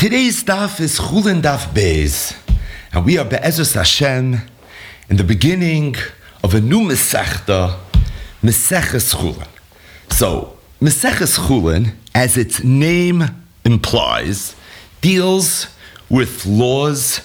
Today's daf is Chulin Daf Beis, and we are Be'ezus Hashem in the beginning of a new Masechta, Maseches Chulin. So, Maseches Chulin, as its name implies, deals with laws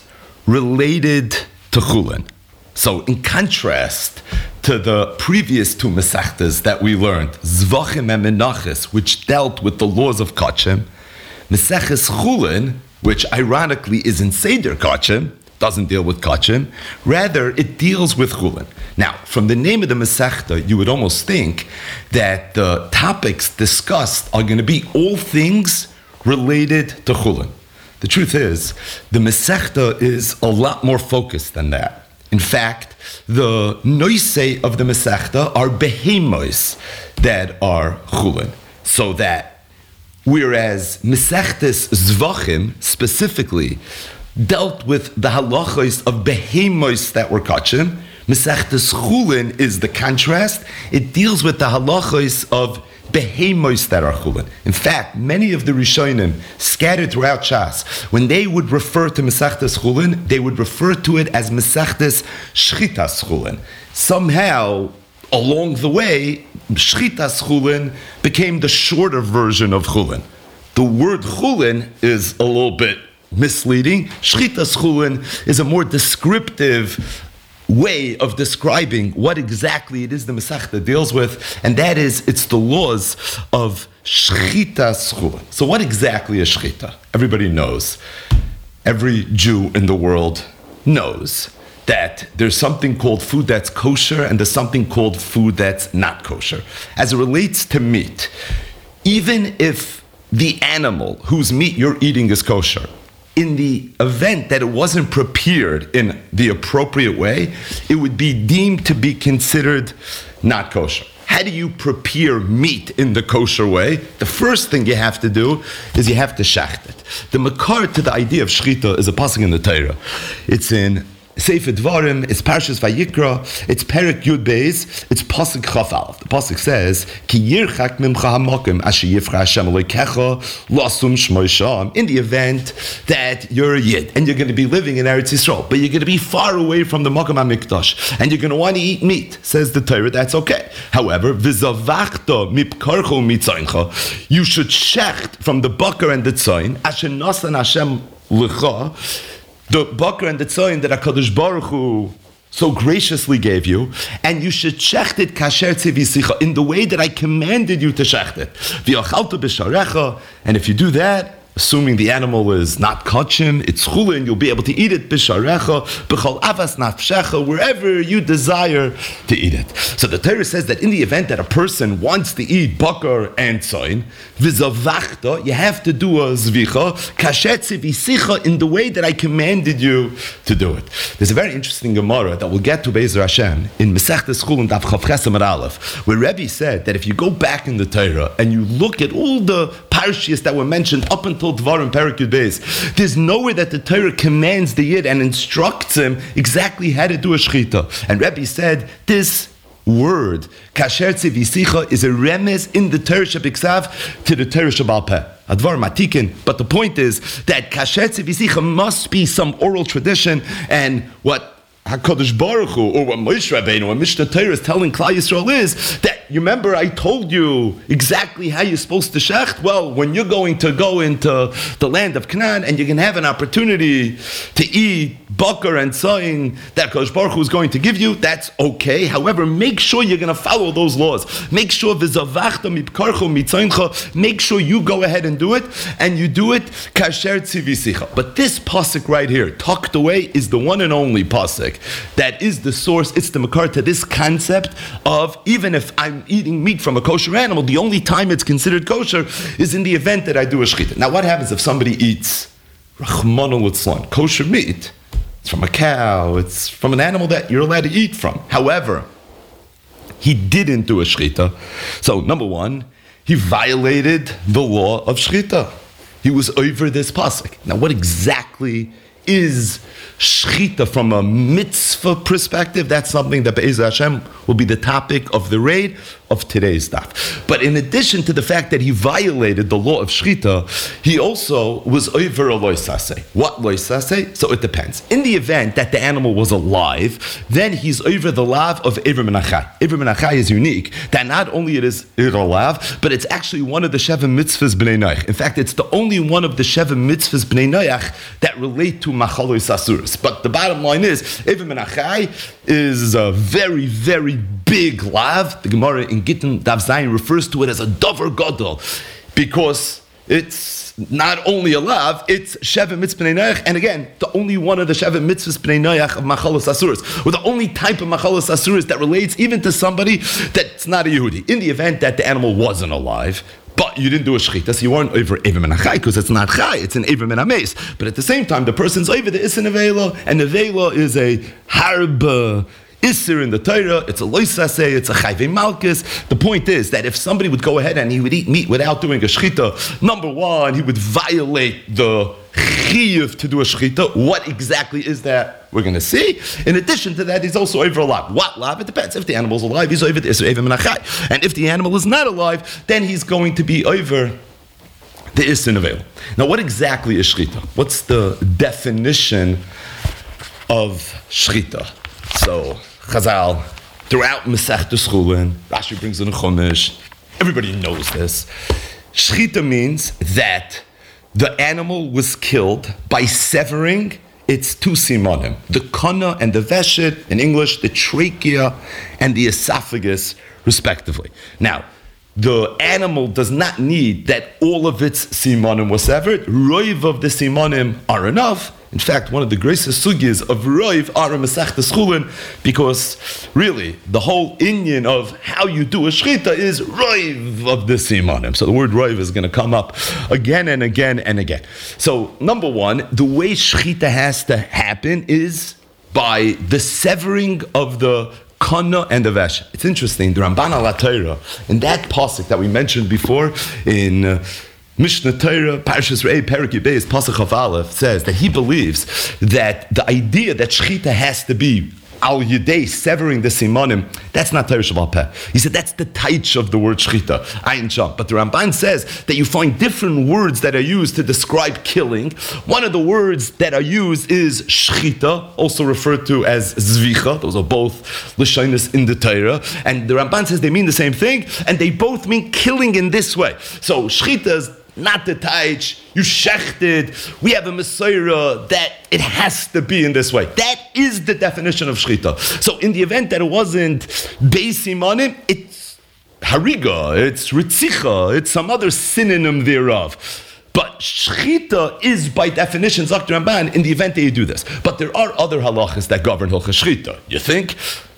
related to Chulin. So, in contrast to the previous two Masechtas that we learned, Zvachim and Menachos, which dealt with the laws of Kachim, Maseches Chulin, which ironically is in Seder Kachim, doesn't deal with Kachim, rather it deals with Chulin. Now, from the name of the Masechta, you would almost think that the topics discussed are going to be all things related to Chulin. The truth is, the Masechta is a lot more focused than that. In fact, the noisei of the Masechta are behemos that are Chulin, so that whereas Masechtes Zvachim specifically dealt with the halachos of behemos that were kachim, Masechtes Chulin is the contrast. It deals with the halachos of behemos that are chulin. In fact, many of the Rishonim scattered throughout Shas, when they would refer to Masechtes Chulin, they would refer to it as Masechtes Shchitas Chulin. Somehow, along the way, Shchitas Chulin became the shorter version of Chulin. The word Chulin is a little bit misleading. Shchitas Chulin is a more descriptive way of describing what exactly it is the Masechta deals with, and that is, it's the laws of Shchitas Chulin. So what exactly is Shchita? Everybody knows. Every Jew in the world knows that there's something called food that's kosher and there's something called food that's not kosher. As it relates to meat, even if the animal whose meat you're eating is kosher, in the event that it wasn't prepared in the appropriate way, it would be deemed to be considered not kosher. How do you prepare meat in the kosher way? The first thing you have to do is you have to shacht it. The makar to the idea of shchita is a pasuk in the Torah. It's in Sefer Dvarim, it's Parshas Vayikra, it's Perek Yud Beis, it's Pasuk Chaf Aleph. The Pasuk says, Ki yirchak mimcha hamakim asher yifcha Hashem Elokecha lasum shmoi sham. In the event that you're a Yid and you're going to be living in Eretz Yisrael, but you're going to be far away from the Makom HaMikdash and you're going to want to eat meat, says the Torah, that's okay. However, v'zavachta mipkarcho mitzayncha, you should shecht from the bakar and the tzayin, asher nasan Hashem lecha, the bakar and the tzayin that HaKadosh Baruch Hu so graciously gave you, and you should shecht it kasher tzivisicha, in the way that I commanded you to shecht it. V'yachalta b'sharecha, and if you do that, assuming the animal is not kachim, it's chulin, you'll be able to eat it b'sharecha, b'chol avas nafshecha, wherever you desire to eat it. So the Torah says that in the event that a person wants to eat bakar and tzayin, v'zavachta, you have to do a zvicha, kasher tzivisicha, in the way that I commanded you to do it. There's a very interesting Gemara that we'll get to Be'ezer Hashem in Masechtes Chulin Daf Chav Ches Amud Aleph, where Rebbe said that if you go back in the Torah and you look at all the parshias that were mentioned up until Dvarim Perek Yud Beis, there's nowhere that the Torah commands the Yid and instructs him exactly how to do a shchita. And Rebbe said this word, kasher tzivisicha, is a remez in the Torah Shebiksav to the Torah Shebal Peh. Advar Matikin. But the point is that kasher tzivisicha must be some oral tradition, and what HaKadosh Baruch Hu, or what Moshe Rabbeinu, or Mishnah Torah is telling Klal Yisrael is that, you remember I told you exactly how you're supposed to shecht? Well, when you're going to go into the land of Canaan and you can have an opportunity to eat bakar and tzayin that HaKadosh Baruch Hu is going to give you, that's okay. However, make sure you're going to follow those laws. Make sure v'zavachta mipkarcho mitzayincha, make sure you go ahead and do it, and you do it kasher tzivisicha. But this pasuk right here, tucked away, is the one and only pasuk that is the source, it's the makar to this concept of, even if I'm eating meat from a kosher animal, the only time it's considered kosher is in the event that I do a shchita. Now what happens if somebody eats Rachmana litzlan, kosher meat? It's from a cow, it's from an animal that you're allowed to eat from. However, he didn't do a shchita. So number one, he violated the law of shchita. He was over this pasuk. Now what exactly is shchita from a mitzvah perspective? That's something that Be'ezer Hashem will be the topic of the raid. of today's daf. But in addition to the fact that he violated the law of shchita, he also was over a loisase. What loisase? So it depends. In the event that the animal was alive, then he's over the lav of Iver Menachai. Iver Menachai is unique, that not only it is a lav, but it's actually one of the Sheva mitzvahs Bnei Noach. In fact, it's the only one of the Sheva mitzvahs Bnei Noach that relate to Machalos Asuros. But the bottom line is, Iver Menachai is a very, very big lav. The Gemara in Gittin Daf Zayin refers to it as a Dover Gadol, because it's not only a lav, it's Sheva Mitzvah Bnei Noach, and again, the only one of the Sheva Mitzvahs Bnei Noach of Machalos Asuros, or the only type of Machalos Asuros that relates even to somebody that's not a Yehudi. In the event that the animal wasn't alive, but you didn't do a shechita, so you weren't over Eiver Min HaChai, because it's not Chai, it's an Eiver Min HaMeis. But at the same time, the person's over the Issa Nevela, and Nevela is a Harb Isser in the Torah, it's a loisase, it's a chayvei malchus. The point is that if somebody would go ahead and he would eat meat without doing a shechita, number one, he would violate the chiyuv to do a shechita. What exactly is that? We're going to see. In addition to that, he's also over a lav. What lav? It depends. If the animal's alive, he's over the Isser Eiver Min HaChai. And if the animal is not alive, then he's going to be over the Isser Nevela. Now, what exactly is shechita? What's the definition of shechita? So, Chazal, throughout Masechtas Chulin, Rashi brings in a Chumash, everybody knows this. Shechita means that the animal was killed by severing its two simonim, the kana and the veshet, in English, the trachea and the esophagus, respectively. Now, the animal does not need that all of its simonim was severed. Roiv of the simonim are enough. In fact, one of the greatest sugis of Roiv are in Masechtas Chulin, because really, the whole inyan of how you do a shechita is Roiv of the simonim. So the word Roiv is going to come up again and again and again. So, number one, the way shechita has to happen is by the severing of the kana and the vesh. It's interesting, the Ramban al Torah, in that pasuk that we mentioned before, in Mishnah Torah, Parshas Re'eh, Perek Yibbeis, Pasuk of Aleph, says that he believes that the idea that shechita has to be al yidei, severing the simonim, that's not Torah Shabbat Peh. He said that's the taich of the word shechita, ayin sham. But the Ramban says that you find different words that are used to describe killing. One of the words that are used is shechita, also referred to as zvicha. Those are both lashonos in the Torah. And the Ramban says they mean the same thing, and they both mean killing in this way. So shechita is not the taich, you shechted, we have a Messiah that it has to be in this way. That is the definition of shechita. So in the event that it wasn't beis simonim, it's hariga, it's ritzicha, it's some other synonym thereof. But shechita is by definition, Zakh Ramban, in the event that you do this. But there are other halachas that govern hilchos shechita. You think?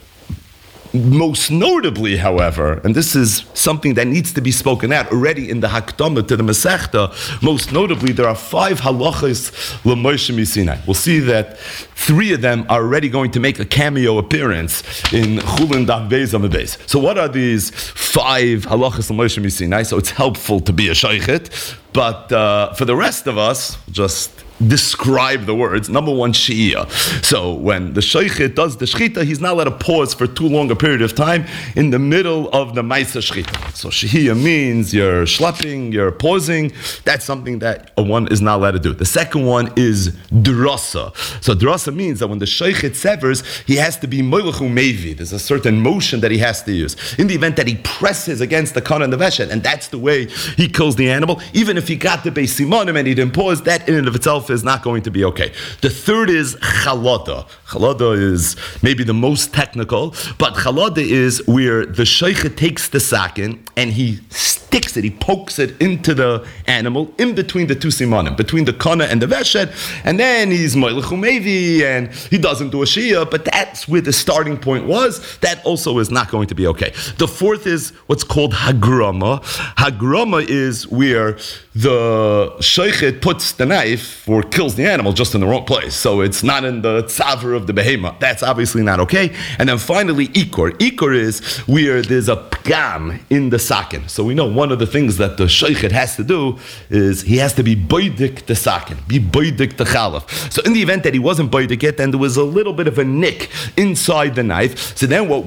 Most notably, however, and this is something that needs to be spoken out already in the Hakdama to the Masechta, most notably, there are 5 halachas l'Moshe Misinai. We'll see that 3 of them are already going to make a cameo appearance in Chulin Daf Beis Amud Beis. So what are these 5 halachas l'Moshe Misinai? So it's helpful to be a shaychet, but for the rest of us, just describe the words. Number one, Shia. So when the Shaychet does the Shechita, he's not allowed to pause for too long a period of time in the middle of the Maisa Shechita. So Shia means you're schlepping, you're pausing. That's something that one is not allowed to do. The second one is Drasa. So Drasa means that when the Shaychet severs, he has to be Moilechu Mevi. There's a certain motion that he has to use. In the event that he presses against the Kana and the Veshet, and that's the way he kills the animal, even if he got the Beis Simonim and he didn't pause, that in and of itself is not going to be okay. The third is chalada. Chalada is maybe the most technical, but chalada is where the sheikh takes the sakin and he sticks it, he pokes it into the animal in between the two simonim, between the kana and the veshet, and then he's moilechu mevi and he doesn't do a shia, but that's where the starting point was. That also is not going to be okay. The fourth is what's called hagrama. Hagrama is where the sheikh puts the knife or kills the animal just in the wrong place. So it's not in the tzaver of the behemoth. That's obviously not okay. And then finally, ikor. Ikor is where there's a pgam in the sakin. So we know one of the things that the sheikh has to do is he has to be boidik the sakin, be boidik the chalaf. So in the event that he wasn't boidik it, and there was a little bit of a nick inside the knife, so then what we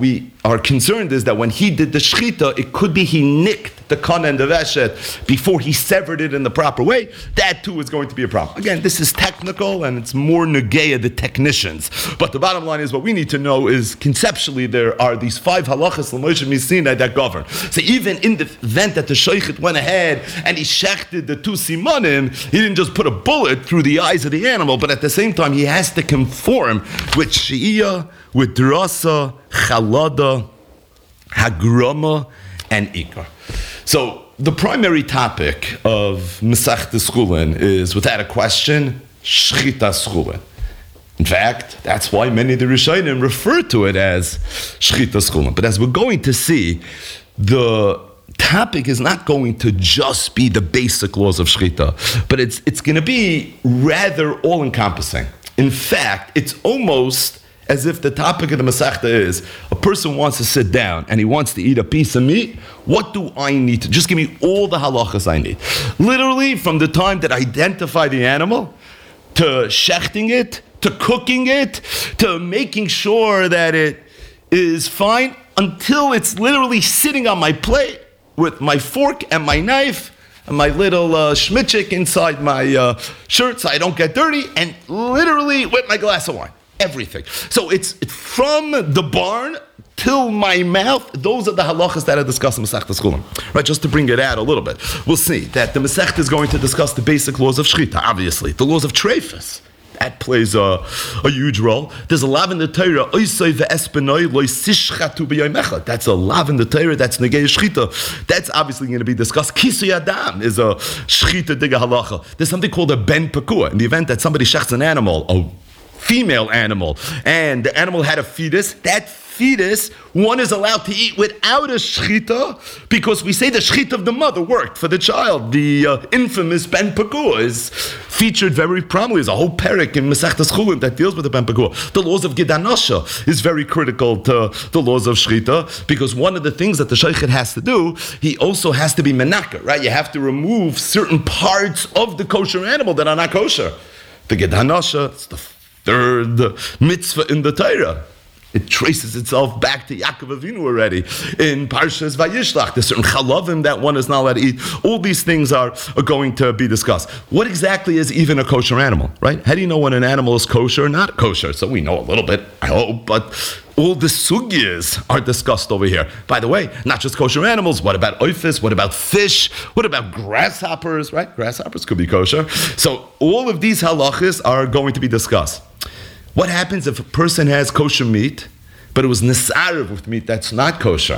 are concerned is that when he did the shchita, it could be he nicked the kana and the veshet before he severed it in the proper way. That too is going to be a problem. Again, this is technical and it's more negeya, the technicians. But the bottom line is what we need to know is conceptually there are these 5 halachas l'Moshe Misinai that govern. So even in the event that the shochet went ahead and he shechted the 2 simanim, he didn't just put a bullet through the eyes of the animal, but at the same time he has to conform with She'iyah, with Drasa, Chalada, Hagrama, and Ikar. So the primary topic of Masechtas Chulin is, without a question, Shchitas Chulin. In fact, that's why many of the Rishonim refer to it as Shchitas Chulin. But as we're going to see, the topic is not going to just be the basic laws of Shchita, but it's going to be rather all-encompassing. In fact, it's almost as if the topic of the Masechta is, a person wants to sit down and he wants to eat a piece of meat. What do I need to? Just give me all the halachas I need. Literally, from the time that I identify the animal, to shechting it, to cooking it, to making sure that it is fine, until it's literally sitting on my plate with my fork and my knife, and my little schmitchik inside my shirt so I don't get dirty, and literally with my glass of wine. Everything. So it's from the barn till my mouth. Those are the halachas that are discussed in Masechtas Chulin. Right, just to bring it out a little bit. We'll see that the Masechta is going to discuss the basic laws of Shchita, obviously. The laws of Treifus. That plays a huge role. There's a lav in the Torah, that's a lav in the Torah, that's negei shchita. That's obviously going to be discussed. Kisui adam is a shchita diga halacha. There's something called a ben pekua. In the event that somebody shechts an animal, a female animal, and the animal had a fetus, that fetus, one is allowed to eat without a shchita, because we say the shchita of the mother worked for the child. The infamous Ben Pekua is featured very prominently. There's a whole parak in Masechtas Chulin that deals with the Ben Pekua. The laws of Gidanasha is very critical to the laws of shchita, because one of the things that the shochet has to do, he also has to be menaka, right? You have to remove certain parts of the kosher animal that are not kosher. The Gidanasha, it's the third mitzvah in the Torah. It traces itself back to Yaakov Avinu already. In Parshas Vayishlach, there's certain chalavim that one is not allowed to eat. All these things are going to be discussed. What exactly is even a kosher animal, right? How do you know when an animal is kosher or not kosher? So we know a little bit, I hope, but all the sugyas are discussed over here. By the way, not just kosher animals. What about oifis? What about fish? What about grasshoppers, right? Grasshoppers could be kosher. So all of these halachas are going to be discussed. What happens if a person has kosher meat, but it was nisarev with meat that's not kosher?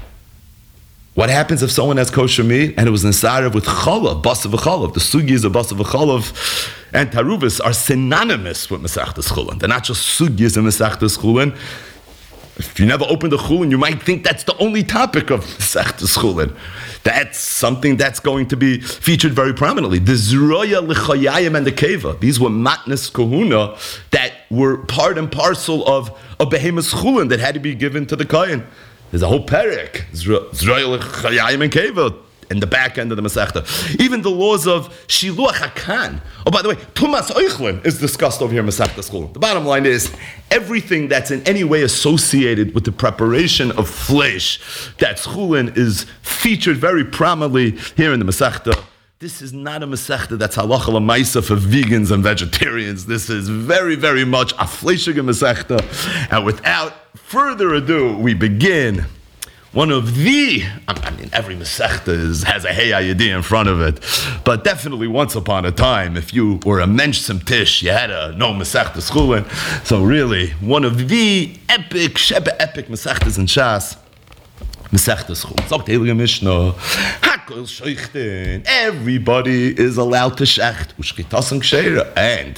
What happens if someone has kosher meat and it was nisarev with chalav, basav v'chalav? The sugis of basav v'chalav and taruvas are synonymous with Masechtas Chulin. They're not just sugis in Masechtas Chulin. If you never opened the Chulin, you might think that's the only topic of Masechtas Chulin. That's something that's going to be featured very prominently. The Zroya l'chayayim and the Keva. These were matnas kahuna that were part and parcel of a behemoth Chulin that had to be given to the Kohen. There's a whole parak, Zroya l'chayayim and Keva, in the back end of the Masechta. Even the laws of Shiluach HaKan. Oh, by the way, Tumas Oichlin is discussed over here in Masechta Chulin. The bottom line is, everything that's in any way associated with the preparation of flesh, that's Chulin, is featured very prominently here in the Masechta. This is not a Masechta that's halacha l'maisa for vegans and vegetarians. This is very, very much a fleshige Masechta. And without further ado, we begin. One of the, every Masechta has a Hey Ayadi in front of it, but definitely once upon a time, if you were a Mensch Tish, you had to know Masechtas Chulin. So really, one of the epic Masechtas in Shas, Masechtas Chulin. Sagt Heilige Mishnah, Hakol Sheichten, everybody is allowed to shecht, Ushchitas and Ksheira, and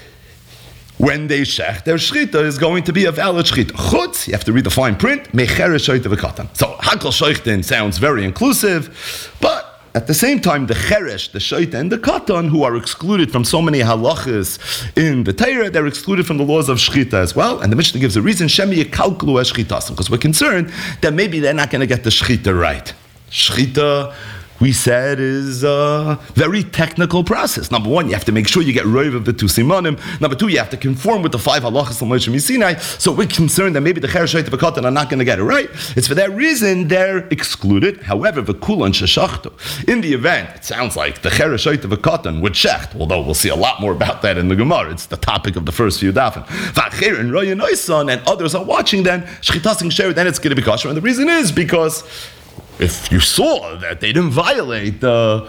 when they shech, their shchita is going to be a valid shchita. Chutz, you have to read the fine print, mecheres shoyta v'katan. So, hakol shoychten sounds very inclusive, but at the same time, the cheresh, the shoyta, and the katan, who are excluded from so many halachas in the Torah, they're excluded from the laws of shchita as well. And the Mishnah gives a reason, shemi yekalkulu es shchitasim, because we're concerned that maybe they're not going to get the shchita right. Shchita, we said, is a very technical process. Number one, you have to make sure you get rid of the two simanim. Number two, you have to conform with the 5 halachas of Moshe Sinai. So we're concerned that maybe the Cheresh Shayta V'Katan are not going to get it right. It's for that reason they're excluded. However, the Kulan Sheshachtu, in the event, it sounds like the Cheresh Shayta V'Katan would shecht, although we'll see a lot more about that in the Gemara. It's the topic of the first few dafim. V'Acherin Roya Noisan, and others are watching, then Shchitas and Ksher, then it's going to be kosher. And the reason is because if you saw that they didn't violate the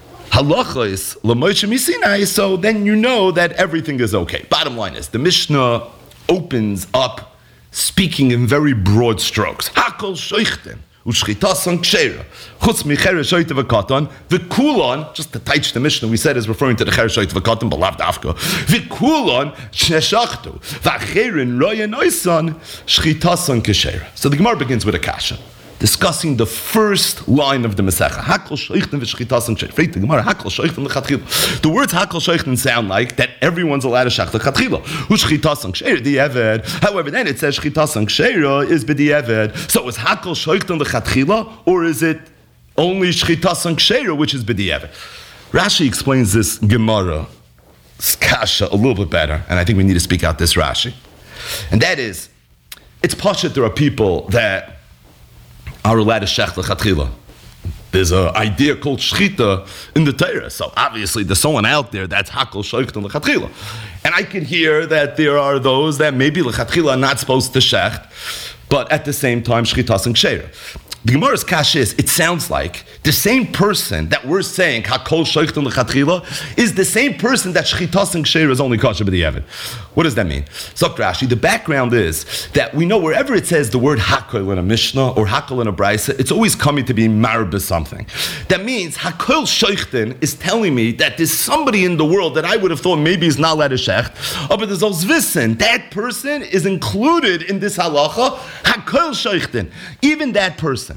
halachos l'Moshe Sinai, so then you know that everything is okay. Bottom line is, the Mishnah opens up speaking in very broad strokes. Hakol shoichten u'shchitasan ksheira chutz micheres shoyte v'katan v'kulon, just to teach the Mishnah we said is referring to the cheres shoyte v'katan, but lav dafka v'kulon sheshachtu v'acherin roya noisan shchitasan ksheira. So the Gemara begins with a kasha, discussing the first line of the Masechah. Hakol shoichten v'shchitasan ksheira. The Gemara, hakol shoichten l'chatchila. The words hakol shoichten sound like that everyone's allowed to shach l'chatchila. U'shchitasan ksheira di'eved. However, then it says shchitasan ksheira is b'di'eved. So is hakol shoichten l'chatchila, or is it only shchitasan ksheira, which is b'di'eved? Rashi explains this Gemara, this kasha, a little bit better, and I think we need to speak out this Rashi. And that is, it's pashut there are people that are allowed to shech l'chatchila. There's an idea called shchita in the Torah. So obviously there's someone out there that's hakol shoichten l'chatchila. And I could hear that there are those that maybe l'chatchila are not supposed to shecht, but at the same time shchitas and ksheira. The Gemara's kash is, it sounds like the same person that we're saying hakol shoichten l'chatchila is the same person that shchitas and ksheira is only kosher b'di'eved. What does that mean? So Rashi, the background is that we know wherever it says the word hakol in a Mishnah or hakol in a Brisa, it's always coming to be marba something. That means hakol shoichten is telling me that there's somebody in the world that I would have thought maybe is not allowed to shecht, but there's Ozvissen, that person is included in this halacha, hakol shoichten, even that person.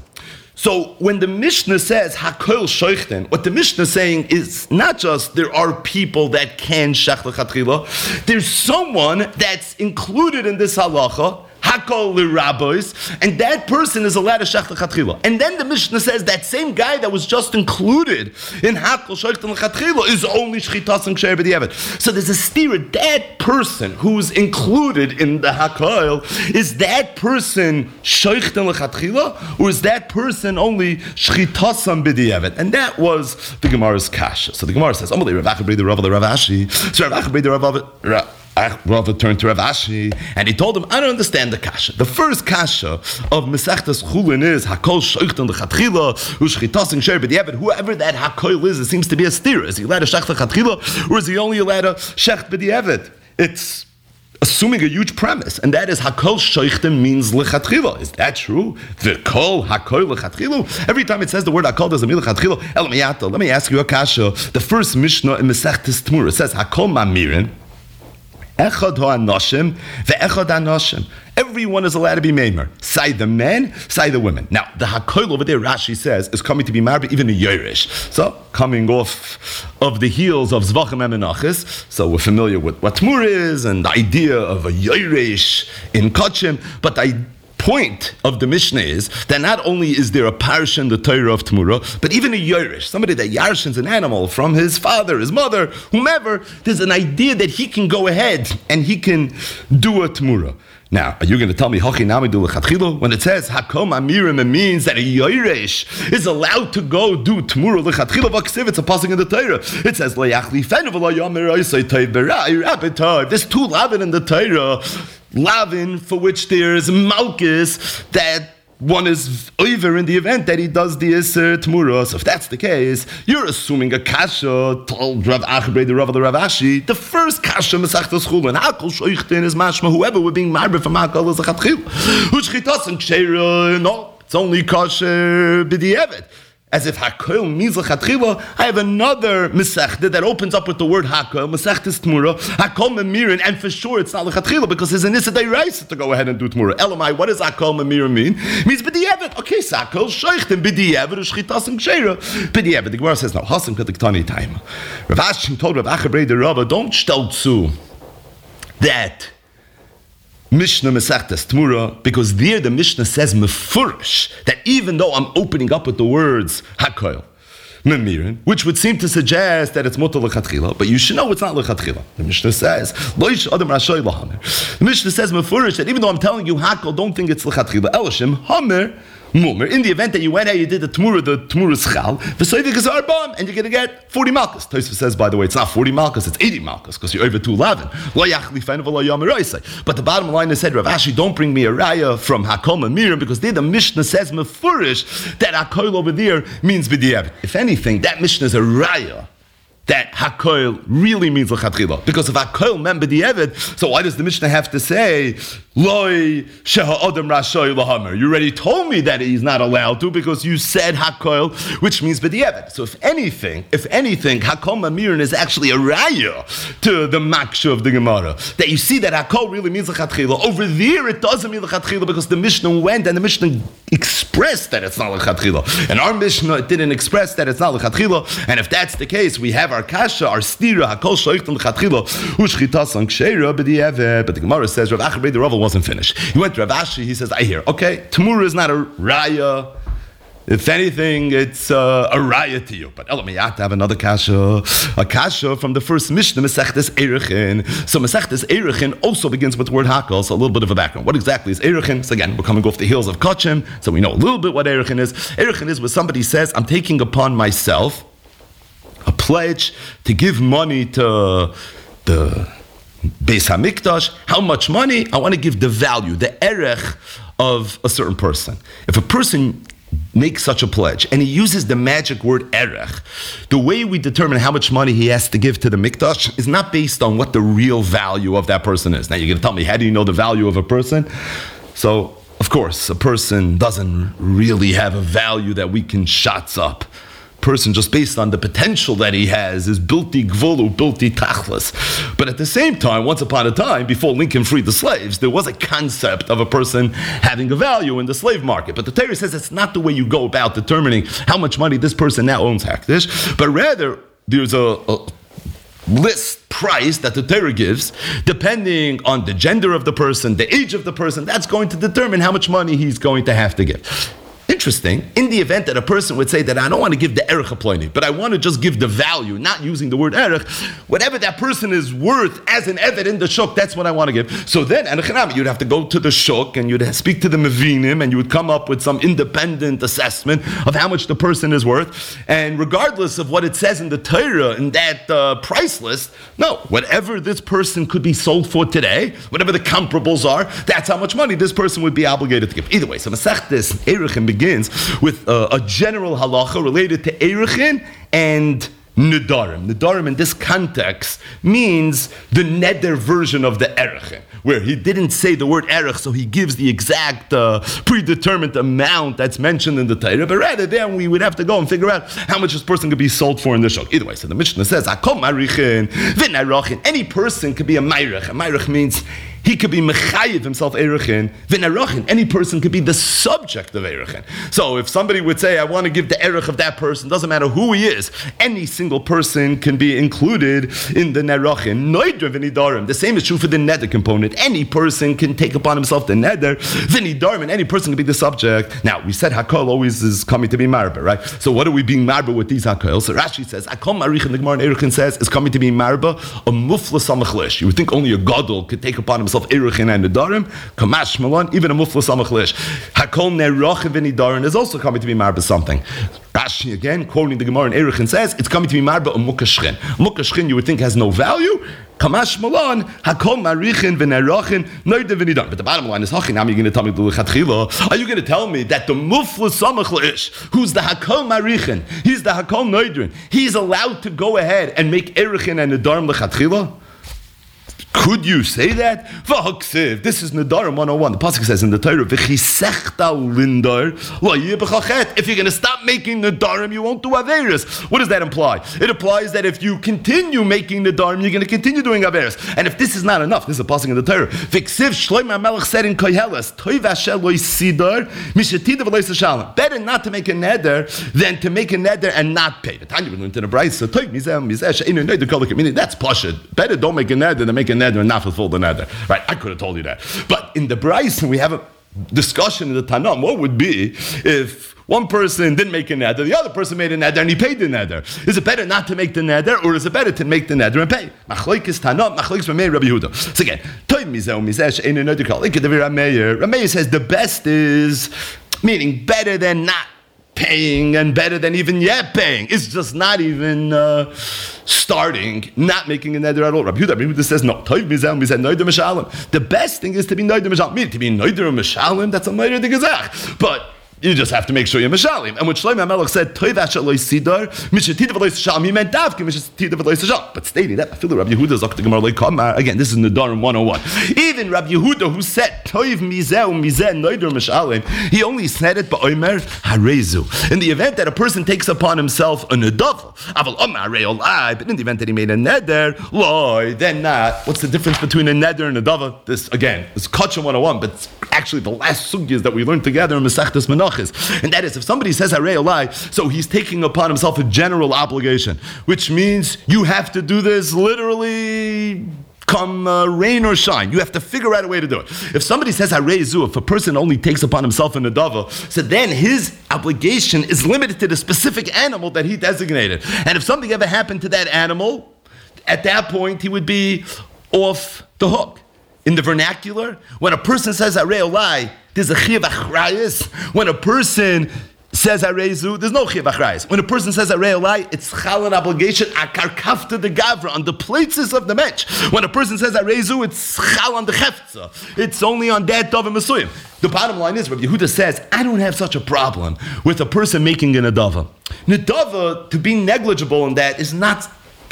So when the Mishnah says hakol shoichten, what the Mishnah is saying is not just there are people that can shech l'chatchila, there's someone that's included in this halacha, hakol l'rabbos, and that person is allowed to shech l'chatchila. And then the Mishnah says that same guy that was just included in hakol shoichten l'chatchila is only shchitas and ksher b'di'eved. So there's a steer, that person who's included in the hakol, is that person shoichten l'chatchila, or is that person only shchitas and b'di'eved? And that was the Gemara's kasha. So the Gemara says, Amalei Rav Acha Brei Rav Ashi. So Rav Acha Brei Rava turned to Rav Ashi and he told him, I don't understand the kasha. The first kasha of Masechtas Chulin is hakol shoichten l'chatchila u'shchitas and ksher b'di'eved. Whoever that hakol is, it seems to be a steer. Is he allowed to shech l'chatchila, or is he only allowed to shech b'di'eved? It's assuming a huge premise, and that is hakol shoichten means l'chatchila. Is that true? The kol hakol l'chatchila. Every time it says the word hakol, does it mean l'chatchila? Let me ask you a kasha. The first Mishnah in Masechtas Tmura says hakol mamirin. Echad ha'anoshim ve'echad ha'anoshim. Everyone is allowed to be meimer. Say the men, say the women. Now, the hakol over there, Rashi says, is coming to be married even a Yeresh. So, coming off of the heels of Zvachim and Menachis, so we're familiar with what Tmur is and the idea of a Yeresh in Kachim, but the point of the Mishnah is that not only is there a parsha in the Torah of Tmura, but even a Yeresh, somebody that yarshins an animal from his father, his mother, whomever, there's an idea that he can go ahead and he can do a Tmura. Now, are you going to tell me Hachi Namidu L'Chatchilu? When it says Hakom Amirim, it means that a Yeresh is allowed to go do Tmura L'Chatchilu. V'ksiv, it's a passing in the Torah. It says L'Yachli Fen V'Lo Yomer Oisei Tov B'Rai Rabbi Tov. There's two lavin in the Torah. Lavin for which there's malchus that one is over in the event that he does the Iser Tmura. So if that's the case, you're assuming a kasha told Rav Acha Brei Rav Ashi. The first kasha Masechtas Chulin hakol shoichten is mashma whoever we're being married from hakol is a chatchil. Hushchitas and ksheira, no, it's only kasha b'di'eved. As if hakol means l'chatchila, I have another mesechta that opens up with the word hakol, mesechtas tmura, hakol memirin, and for sure it's not l'chatchila because there's an issa deiraisa to go ahead and do tmura. Elamai, what does hakol memirin mean? It means b'di'eved. Okay, so hakol shoichten b'di'eved u'shchitas and ksheira b'di'eved. The Gemara says no. Hasim k'tiktani time. Rav Ashi told Rav Acha Brei Rava, don't stel zu that Mishnah Masechtas Tmura, because there the Mishnah says mefurish that even though I'm opening up with the words hakol, memirin, which would seem to suggest that it's mutar lechatchila, but you should know it's not lechatchila. The Mishnah says, loish adam rashay lahamer. The Mishnah says mefurish that even though I'm telling you hakol, don't think it's lechatchila. Elishim hamer. In the event that you went out, you did the Tmura Schal, and you're going to get 40 malchus. Tosfos says, by the way, it's not 40 malchus, it's 80 malchus, because you're over 211. But the bottom line is said, Rav Ashi, don't bring me a raya from Hakol Memirim, because there the Mishnah says mefurish that Hakol over there means b'diavad. If anything, that Mishnah is a raya that Hakoil really means lechatchila. Because if Hakoil member the Eved, so why does the Mishnah have to say, Loi sheha adam rashoy lahamer? You already told me that he's not allowed to because you said Hakoil, which means b'diavad. So if anything, Hakol Mamirin is actually a raya to the maksha of the Gemara. That you see that Hakol really means lechatchila. Over there it doesn't mean lechatchila because the Mishnah went and the Mishnah expressed that it's not lechatchila. And our Mishnah didn't express that it's not lechatchila. And if that's the case, we have our kasha, our stira, Hakol shoychtem lechatchila, ushchitas on ksheira b'diavad. But the Gemara says Rav Achaber the Rava wasn't finished. He went to Rav Ashi, he says, I hear, okay, Tamura is not a raya. If anything, it's a raya to you. But Elamiyat have another kasha, a kasha from the first Mishnah, Masechtes Erechin. So Masechtes Erechin also begins with the word Hakol, so a little bit of a background. What exactly is Erechin? So again, we're coming off the heels of Kachim, so we know a little bit what Erechin is. Erechin is when somebody says, I'm taking upon myself a pledge to give money to the Beis HaMikdash. How much money? I want to give the value, the erech of a certain person. If a person makes such a pledge and he uses the magic word erech, the way we determine how much money he has to give to the Mikdash is not based on what the real value of that person is. Now you're going to tell me, how do you know the value of a person? So, of course, a person doesn't really have a value that we can shots up. Person just based on the potential that he has is bilti gvulu, bilti tachlis. But at the same time, once upon a time, before Lincoln freed the slaves, there was a concept of a person having a value in the slave market. But the Torah says it's not the way you go about determining how much money this person now owns Hakdish, but rather there's a list price that the Torah gives, depending on the gender of the person, the age of the person, that's going to determine how much money he's going to have to give. Interesting, in the event that a person would say that I don't want to give the erech aploini, but I want to just give the value, not using the word erech, whatever that person is worth as an eved in the shuk, that's what I want to give. So then, you'd have to go to the shuk and you'd speak to the mevinim and you would come up with some independent assessment of how much the person is worth. And regardless of what it says in the Torah, in that price list, no, whatever this person could be sold for today, whatever the comparables are, that's how much money this person would be obligated to give. Either way, so Masechtes Erechin begins with a general halacha related to Erechin and Nedarim. Nedarim in this context means the neder version of the Erechin, where he didn't say the word Erech, so he gives the exact predetermined amount that's mentioned in the Torah, but rather then we would have to go and figure out how much this person could be sold for in the shuk. Either way, so the Mishnah says, Hakol Marichin, V'narachin. Any person could be a Mayrech. A Mayrech means he could be mechayiv himself erechin, v'narachin. Any person could be the subject of erechin. So if somebody would say, I want to give the erech of that person, doesn't matter who he is, any single person can be included in the narachin. Noidra v'nidarim. The same is true for the neder component. Any person can take upon himself the neder, v'nidarim, and any person can be the subject. Now, we said hakol always is coming to be marba, right? So what are we being marba with these hakol? So Rashi says, hakol marichin, the Gemara in erechin says, is coming to be marba, a mufla samachlish. You would think only a gadol could take upon himself Erechin and Nedarim, Kamash Malon, even a Mufla Samachlish. Hakol Nerachim v'Nidarim is also coming to be marba something. Rashi again, quoting the Gemara in Erechin, says it's coming to be marba a Mukashchin. Mukashchin you would think has no value. Kamash Malon, Hakol Marichin v'Nerachin, Noida v'Nidarim. But the bottom line is, Hachinam, you're going to tell me are you going to tell me that the Mufla Samachlish, who's the Hakol Marichin, he's the Hakol Noidrin, he's allowed to go ahead and make Erechin and Nedarim l'Chatchila? Could you say that? This is Nedarim 101. The pasuk says in the Torah, if you're going to stop making Nedarim, you won't do Averis. What does that imply? It implies that if you continue making Nedarim, you're going to continue doing Averis. And if this is not enough, this is a pasuk in the Torah. Shlomo HaMelech said in Koheles, better not to make a neder than to make a neder and not pay. The Tanya went to the Brisa, meaning that's pashut. Better don't make a neder than make a neder and not fulfill the neder. Right? I could have told you that. But in the Bryce, we have a discussion in the Tanam, what would be if one person didn't make a neder, the other person made a neder, and he paid the neder? Is it better not to make the neder, or is it better to make the neder and pay? Machlokes Tanam, machlokes Ramei Rabbi Yehuda. So again, Toiv Mizeh Mizeh She'ein Neder Kol. Look at the Ramei. Ramei says the best is, meaning better than not paying and better than even yet paying. It's just not even starting, not making a neder at all. Rabbi Yehuda says no. Toiv Mizeh Mizeh Neder Mishalim. The best thing is to be Neder Mishalim. Meaning to be Neder Mishalim, that's a Neder de Gezach. But you just have to make sure you're Mishalim. And when Shlomo HaMelech said, Toiv Asher Lo Yisidar, Mishetida V'lo Yisashalom, he meant Davke, Mishetida V'lo Yisashalom. But stating that, I feel that Rabbi Yehuda Zok the Gemara Lei Kamar, again, this is Nedarim 101. Even Rabbi Yehuda, who said, Toiv Mizeh Mizeh Neder Mishalim, he only said it ba'omer harezu. In the event that a person takes upon himself a nedav, aval omer harei olai, but in the event that he made a neder, loy, then not. What's the difference between a neder and a dava? This, again, is Kachim 101, but it's actually the last sugyas that we learned together in Masechtas Menachos. And that is, if somebody says harei olai, so he's taking upon himself a general obligation, which means you have to do this literally come rain or shine. You have to figure out a way to do it. If somebody says harei zu, if a person only takes upon himself a nedava, so then his obligation is limited to the specific animal that he designated. And if something ever happened to that animal, at that point he would be off the hook. In the vernacular, when a person says harei olai, there's a chiyuv achrayus. When a person says harei zu, there's no chiyuv achrayus. When a person says harei olai, it's chal an obligation akar kafta de gavra, on the places of the mensch. When a person says harei zu, it's chal on the chefza. It's only on that dava mesuyim. The bottom line is, Rabbi Yehuda says, I don't have such a problem with a person making an nedava. Nedava, to be negligible in that, is not.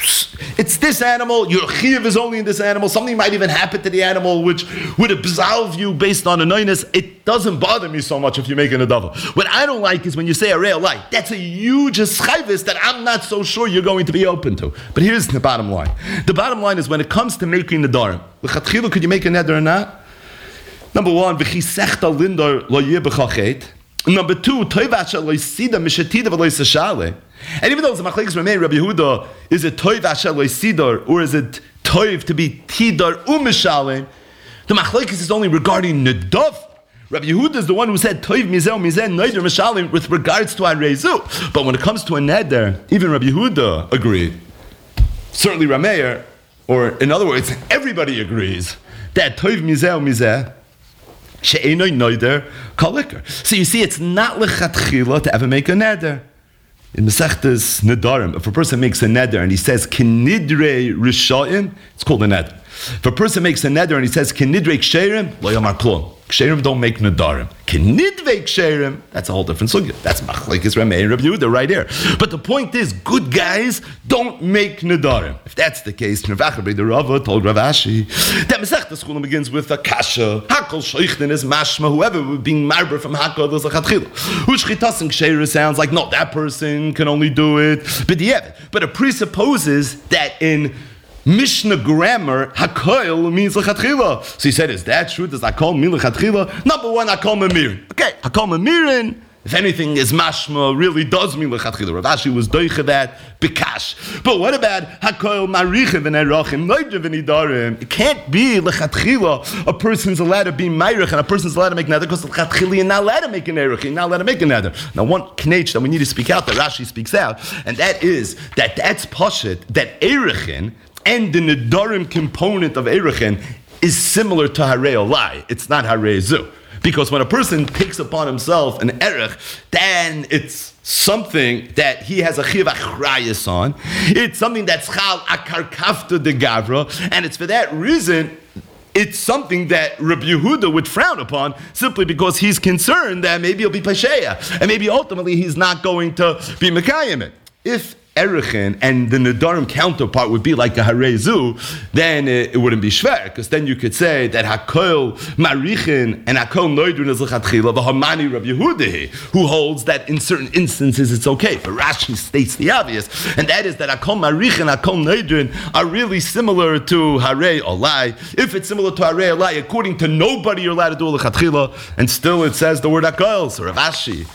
It's this animal, your chiyuv is only in this animal, something might even happen to the animal which would absolve you based on a noinus. It doesn't bother me so much if you make a nedava. What I don't like is when you say a real lie. That's a huge schayvis that I'm not so sure you're going to be open to. But here's the bottom line. The bottom line is when it comes to making nedarim, l'chatchila, could you make a neder or not? Number one, v'chisechta lindar lo yibachachet. Number two, toivasha lo yisida mishatida v'lo yisashale. And even though it's a machlekes Ramei Rabbi Yehuda, is it toiv asher lo yisidar, or is it toiv to be tidar u'mishalim? The machlekes is only regarding nedav. Rabbi Yehuda is the one who said toiv mizeh neder mishalim with regards to harei zu. But when it comes to a neder, even Rabbi Yehuda agreed. Certainly Ramei, or in other words, everybody agrees that toiv mizeh she'enoi neder kalikar. So you see, it's not lechatchila to ever make a neder. In Masechtas Nedarim, if a person makes a neder and he says kinidrei rishayim, it's called a neder. If a person makes a neder and he says kinidrei ksherim, lo yamar klum. Ksherim don't make nedarim. Kinidrei ksherim, that's a whole different sugya. That's machlekes Ramei and Rabbi Yehuda right here. But the point is, good guys don't make nedarim. If that's the case, Rav Achabai the Rava told Rav Ashi that Masechtas Chulam begins with a kasha. Hakol sheichten is mashma. Whoever being marber from Hakol does a chatchila. Ushchitas and ksherim sounds like no, that person can only do it. But it presupposes that in Mishnah grammar, hakoil means lechatchila. So he said, is that true? Does hakol mean lechatchila? Number one, hakol memirin. Okay, hakol memirin, if anything, is mashma, really does mean lechatchila. Rav Ashi was doicha that, bikash. But what about hakol marichiv and erachim, noidiv and idarim? It can't be lechatchila. A person's allowed to be meirich and a person's allowed to make neder because lechatchila you're not allowed to make an erich, you're not allowed to make a neder. Now one knech that we need to speak out, that Rashi speaks out, and that is that that's pashit, that erichin, and the nedarim component of Erechin is similar to harei olai. It's not harei zu. Because when a person takes upon himself an erech, then it's something that he has a chiyuv achrayus on. It's something that's chal akar kafta de gavra, and it's for that reason it's something that Rabbi Yehuda would frown upon simply because he's concerned that maybe he'll be pasheya, and maybe ultimately he's not going to be mekayim it. If Erechin and the Nedarim counterpart would be like a harei zu, then it wouldn't be shver, because then you could say that hakol marichin and hakol noidrin is lechatchila v'hamani Rabbi Yehuda, who holds that in certain instances it's okay. But Rashi states the obvious, and that is that hakol marichin, hakol noidrin are really similar to harei olai. If it's similar to harei olai, according to nobody you're allowed to do lechatchila, and still it says the word hakol. So Rav Ashi,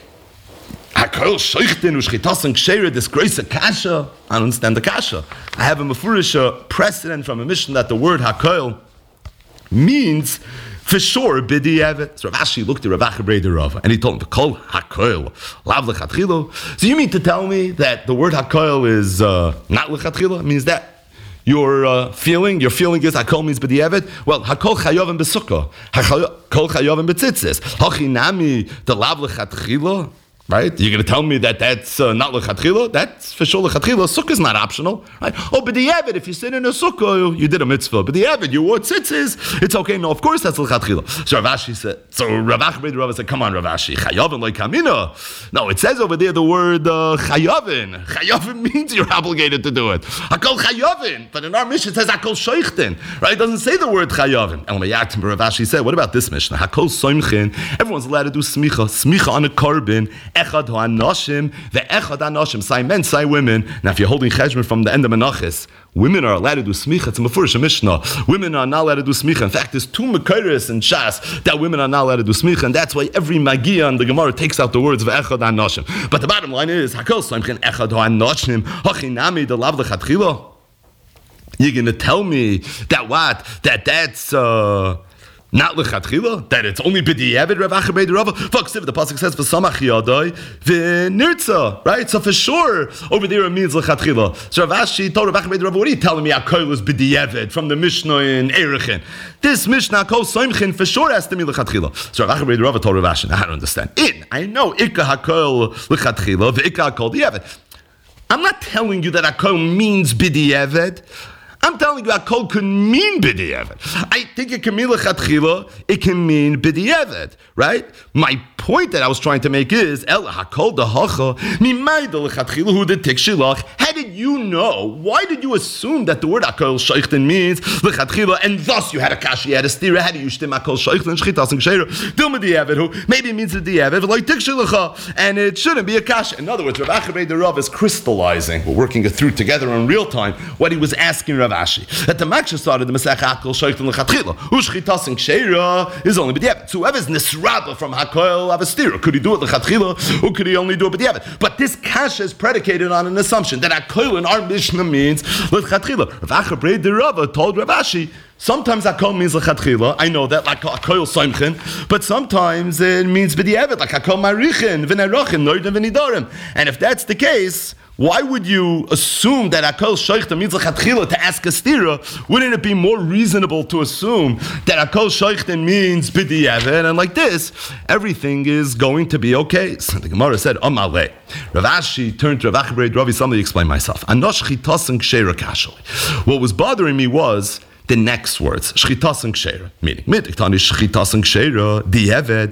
Hakol sheichten u'shchitasen ksheira, this grace of kasha. I don't understand the kasha. I have a mefurish precedent from a mission that the word hakol means for sure b'di'evet. So Rav Ashi looked at Rav Acha Breder Rava and he told him, "Kol hakoil lav lechatchila." So you mean to tell me that the word hakoil is not lechatchila? It means that your feeling is hakol means b'di'evet. Well, hakol chayovim b'sukkah, hakol chayovim b'tzitzis. Hachinami the lav lechatchila. Right? You're going to tell me that that's not lechatchila? That's for sure lechatchila. Sukkah is not optional. Right? Oh, but the Yevid, if you sit in a sukkah, you did a mitzvah. But the Yevid, you wore tzitzis, it's okay. No, of course that's lechatchila. So Rav Ashi said, Rav Acha Breder Rava said, come on, Rav Ashi, chayavin like kamina. No, it says over there the word chayavin. Chayavin means you're obligated to do it. Hakol chayavin. But in our Mishnah it says hakol shoichten. Right? It doesn't say the word chayavin. And when Rav Ashi said, what about this Mishnah? Hakol soimchen. Everyone's allowed to do smicha. Smicha on a carbon. Echad ha'anoshim, ve'echad ha'anoshim, say men, say women. Now if you're holding cheshbon from the end of Menachos, women are allowed to do smicha. It's a mefurish Mishnah. Women are not allowed to do smicha. In fact, there's two mekayres in Shas that women are not allowed to do smicha, and that's why every magia in the Gemara takes out the words ve'echad ha'anoshim. But the bottom line is, hakol soimchen echad ha'anoshim, hachinami the lav lechatchila. You're going to tell me that what? That's not lechatchila, that it's only b'di'evid. Rav Acha Breder Rava. Folks, the pasuk says v'samach yadai v'nirtza, right? So for sure, over there it means lechatchila. So Rav Ashi told Rav Acha Breder Rava, what are you telling me? Hakol is b'di'evid from the Mishnah in Erechin. This Mishnah Hakol soimchin for sure has to be lechatchila. So Rav Acha Breder Rava told Rav Ashi, I don't understand. I know ikka hakol lechatchila, v'ikka hakol di'evid. I'm not telling you that hakol means b'di'evid. I'm telling you, hakol can mean b'di'evet. I think it can mean lechatchila, it can mean b'di'evet, right? My point that I was trying to make is, el hakol dahacha, mimayda lechatchila hu de tikshilach. How did you know? Why did you assume that the word hakol sheichten means lechatchila, and thus you had a kashi, you had a stira? How do you shtim hakol sheichten, shchitas and ksheira? Dil b'di'evet hu, maybe it means b'di'evet, like tikshilacha, and it shouldn't be a kashi. In other words, Rav Acha Breder Rava is crystallizing, we're working it through together in real time, what he was asking Rav Ashi. That the Maksha started the Masech Hakol Sheichten Lechatchila. Ushchitas and Ksheira is only b'di'evet. So whoever's nisraba from Hakol Avastira, could he do it Lechatchila, or could he only do it b'di'evet? But this kasha is predicated on an assumption that Hakol in our Mishnah means Lechatchila. Rav Acha Breder Rava told Rav Ashi, sometimes hakol means lechatchila. I know that, like hakol soimchen, but sometimes it means b'di'evet, like hakol marichin, v'nerochin, noidin v'nidarim. And if that's the case, why would you assume that hakol sheichten means lechatchila to ask a stira? Wouldn't it be more reasonable to assume that hakol sheichten means b'di'evet? And like this, everything is going to be okay. So the Gemara said, Amalei. Rav Ashi turned to Rav Acha Breder Rava. Somebody explain myself. Anosh chitas and ksheira kashali. What was bothering me was the next words, shchitas and ksheira, meaning midiktani shchitas and ksheira di'eved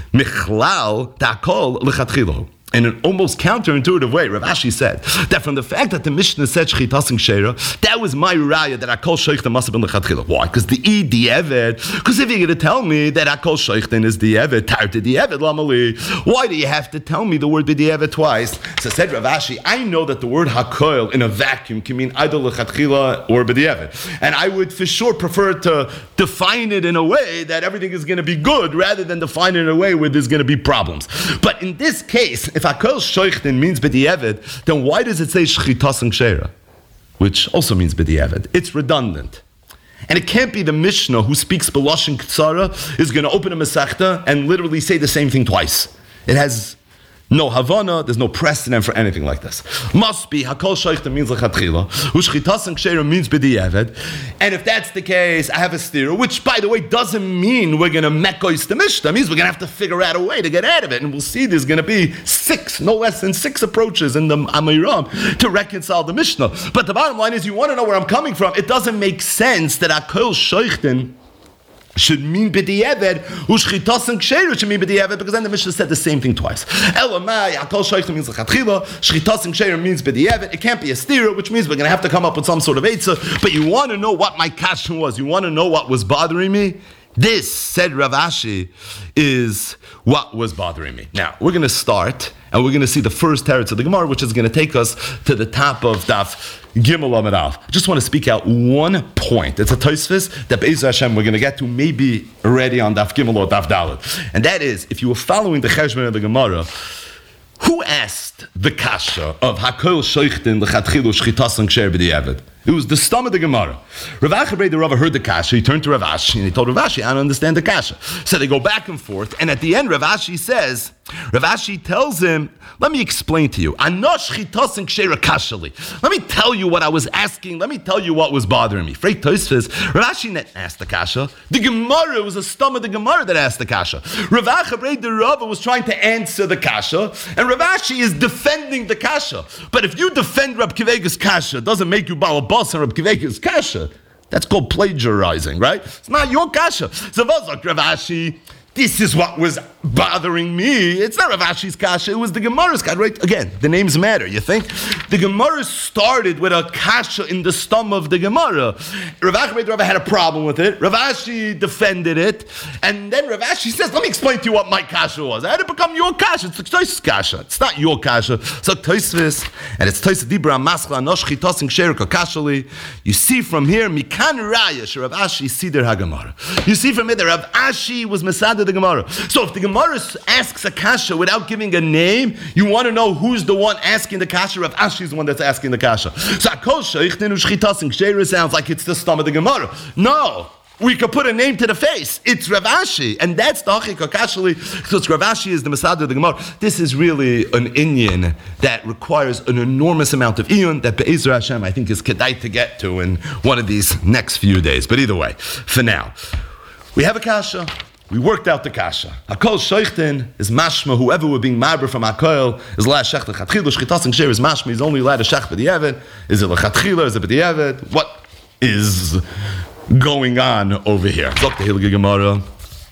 michlal dakol lechatchila. In an almost counterintuitive way, Rav Ashi said that from the fact that the Mishnah said shchitas and ksheira, that was my raya that hakol sheichten must have been lechatchila. Why? Because the di'eved. Because if you're going to tell me that hakol sheichten is di'eved, tarta di'eved lamali, why do you have to tell me the word b'di'eved twice? So said Rav Ashi, I know that the word hakol in a vacuum can mean either lechatchila or b'di'eved, and I would for sure prefer to define it in a way that everything is going to be good, rather than define it in a way where there's going to be problems. But in this case, if hakol sheichten means b'di'eved, then why does it say shchitas and ksheira, which also means b'di'eved? It's redundant. And it can't be the Mishnah who speaks b'lashon ktsara is going to open a Masechta and literally say the same thing twice. It has no Havana, there's no precedent for anything like this. Must be hakol sheichten means lechatchila, ushchitas and ksheira means b'di'eved. And if that's the case, I have a stira, which by the way doesn't mean we're going to mekois the Mishnah. It means we're going to have to figure out a way to get out of it. And we'll see there's going to be no less than six approaches in the Amiram to reconcile the Mishnah. But the bottom line is, you want to know where I'm coming from. It doesn't make sense that hakol sheichten should mean b'di'eved, u'shchitas and ksheira should mean b'di'eved, because then the Mishnah said the same thing twice. Elamai, hakol sheichten means lechatchila, shchitas and ksheira means b'di'eved. It can't be a stira, which means we're going to have to come up with some sort of eitzah. But you want to know what my question was? You want to know what was bothering me? This, said Rav Ashi, is what was bothering me. Now, we're going to start, and we're going to see the first teretz of the Gemara, which is going to take us to the top of Daf Gimel Amud Aleph. I just want to speak out one point. It's a Tosfos that Be'ez Hashem we're going to get to maybe already on Daf Gimel or Daf Dalet. And that is, if you were following the cheshbon of the Gemara, who asked the kasha of hakol sheichten lechatchilu shchitas and ksher b'di'eved? It was the stomach of the Gemara. Rav Acha the Rava heard the kasha. He turned to Rav Ashi and he told Rav Ashi, I don't understand the kasha. So they go back and forth, and at the end, Rav Ashi tells him, let me explain to you. Let me tell you what I was asking. Let me tell you what was bothering me. Freit Tosfos, Rav Ashi didn't ask the kasha. The Gemara, it was the stomach of the Gemara that asked the kasha. Rav Acha the Rava was trying to answer the kasha, and Rav Ashi is defending the kasha. But if you defend Rab Kivega's kasha, it doesn't make you Baal Bas and Rab Kivega's kasha. That's called plagiarizing, right? It's not your kasha. So Rav Ashi, this is what was bothering me. It's not Rav Ashi's kasha, it was the Gemara's kasha, right? Again, the names matter, you think? The Gemara started with a kasha in the stomach of the Gemara. Rav Acha had a problem with it. Rav Ashi defended it. And then Rav Ashi says, let me explain to you what my kasha was. How did it become your kasha? It's the Tosfos kasha. It's not your kasha. So Tosfos, and it's Tosfos Dibra Maschla Nosh Chitosing Sherika Kashali. You see from here, Mikan Raya, Rav Ashi Sider HaGemara. You see from here that Rav Ashi was Masada the Gemara. So if the Gemara asks a kasha without giving a name, you want to know who's the one asking the kasha. Rav Ashi is the one that's asking the kasha. So Akol Sheichtenu Shchitasing Sheira sounds like it's the stomach of the Gemara. No. We could put a name to the face. It's Rav Ashi, and that's the Hachik Kashali. Because Rav Ashi is the Masada of the Gemara. This is really an inyan that requires an enormous amount of iyun that Be'ezer Hashem I think is kedai to get to in one of these next few days. But either way, for now, we have a kasha. We worked out the kasha. Hakol sheichten is mashma. Whoever were being marber from Hakol is la shech lechatchila. Shchitasing shir is mashma. He's only allowed to shech b'diavad. Is it lechatchila? Is it b'diavad? What is going on over here? Dr. Hilge Gemara.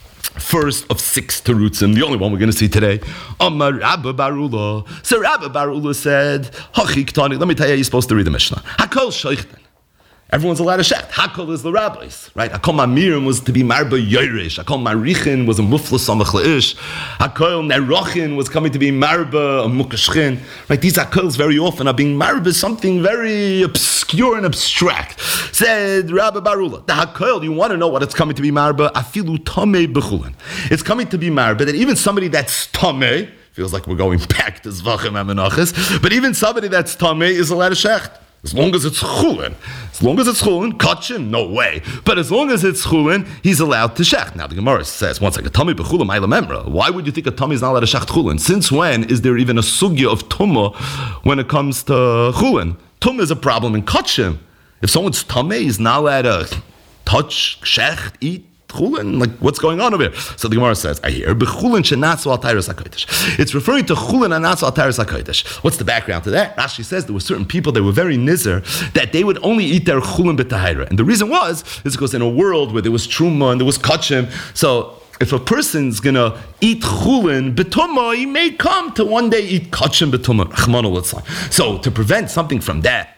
First of 6 terutzim, the only one we're going to see today. Amar Rabba Barula. So Rabba Barula said, Hachik Tani. Let me tell you how you're supposed to read the Mishnah. Hakol sheichten. Everyone's allowed to shecht. Hakol is the rabbis, right? Hakol Mamirim was to be marba yoirish. Hakol Marichin was a muflas samach leish. Hakol Nerochin was coming to be marba a mukashchin. Right? These hakols very often are being marba something very obscure and abstract. Said Rabbi Barula, the hakol, you want to know what it's coming to be marba? Afilu tamei b'chulin. It's coming to be marba that even somebody that's tamei, feels like we're going back to Zvachim Amenachis, but even somebody that's tamei is allowed to shecht. As long as it's chulin. As long as it's chulin, kachim, no way. But as long as it's chulin, he's allowed to shech. Now the Gemara says, one second, Tami b'chulim ayla memra. Why would you think a Tami is not allowed to shech chulin? Since when is there even a sugya of tumah when it comes to chulin? Tumah is a problem in kachim. If someone's Tami, he's not allowed to touch, shech, eat chulin, like what's going on over here? So the Gemara says, I hear b'chulin shenatzu al teiros hakodesh. It's referring to chulin anatzu al teiros hakodesh. What's the background to that? Rashi says there were certain people that were very nizer that they would only eat their chulin b'tahira, and the reason is because in a world where there was truma and there was kachim, so if a person's gonna eat chulin b'tumah, he may come to one day eat kachim b'tumah. So to prevent something from that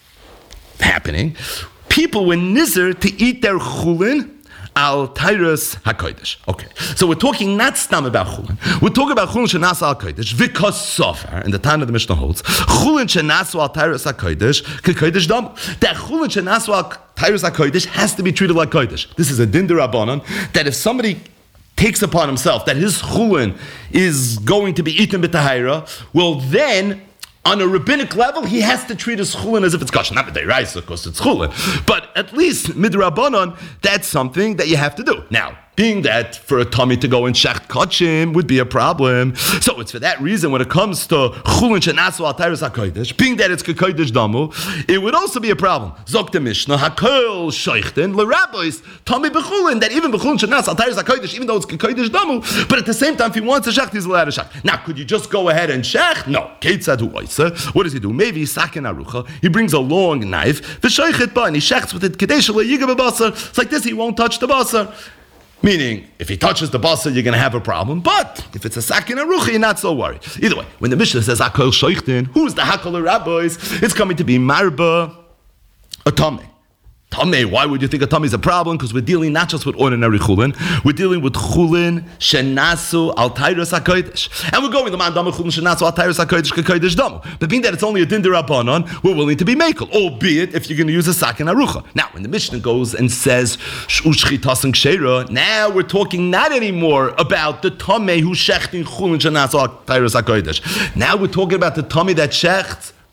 happening, people were nizer to eat their chulin al teiros hakodesh. Okay, so we're talking not stam about chulin. We're talking about chulin shenasu al kodesh because sofar. And the time of the Mishnah holds chulin shenasu al teiros hakodesh kekodesh dam. That chulin shenasu al teiros hakodesh has to be treated like kodesh. This is a din derabanan that if somebody takes upon himself that his chulin is going to be eaten b'tahira, well then, on a rabbinic level, he has to treat his chulin as if it's kosher. Not b'deiraisa, because it's chulin. But at least, midrabanan, that's something that you have to do. Now, being that for a tummy to go and shecht kachim would be a problem. So it's for that reason when it comes to chulin shenasu al teiros hakodesh, being that it's kekodesh damu, it would also be a problem. Zok the Mishnah, hakol sheichten l'rabbis, tummy b'chulin, that even b'chulin shenasu al teiros hakodesh, even though it's kekodesh damu, but at the same time, if he wants to shecht, he's allowed to shecht. Now, could you just go ahead and shecht? No. Keitzad hu oisa. What does he do? Maybe sakin arucha, he brings a long knife, v'sheichet ba, and he shechts with it, kadesh le'yiga b'basar. It's like this, he won't touch the basar. Meaning, if he touches the basar, you're going to have a problem. But if it's a sakin arucha, you're not so worried. Either way, when the Mishnah says hakol sheichten, who's the hakol rabbis? It's coming to be marba, a tamei. Tamei, why would you think a tamei is a problem? Because we're dealing not just with ordinary chulin, we're dealing with chulin shenasu al teiros hakodesh, and we're going the man dama chulin shenasu al teiros hakodesh kekodesh damu. But being that it's only a din derabanan, we're willing to be mekel, albeit if you're going to use a sakin arucha. Now, when the Mishnah goes and says ushchitasing sheira, now we're talking not anymore about the tamei who's shechting chulin shenasu al teiros hakodesh. Now we're talking about the tamei that shechts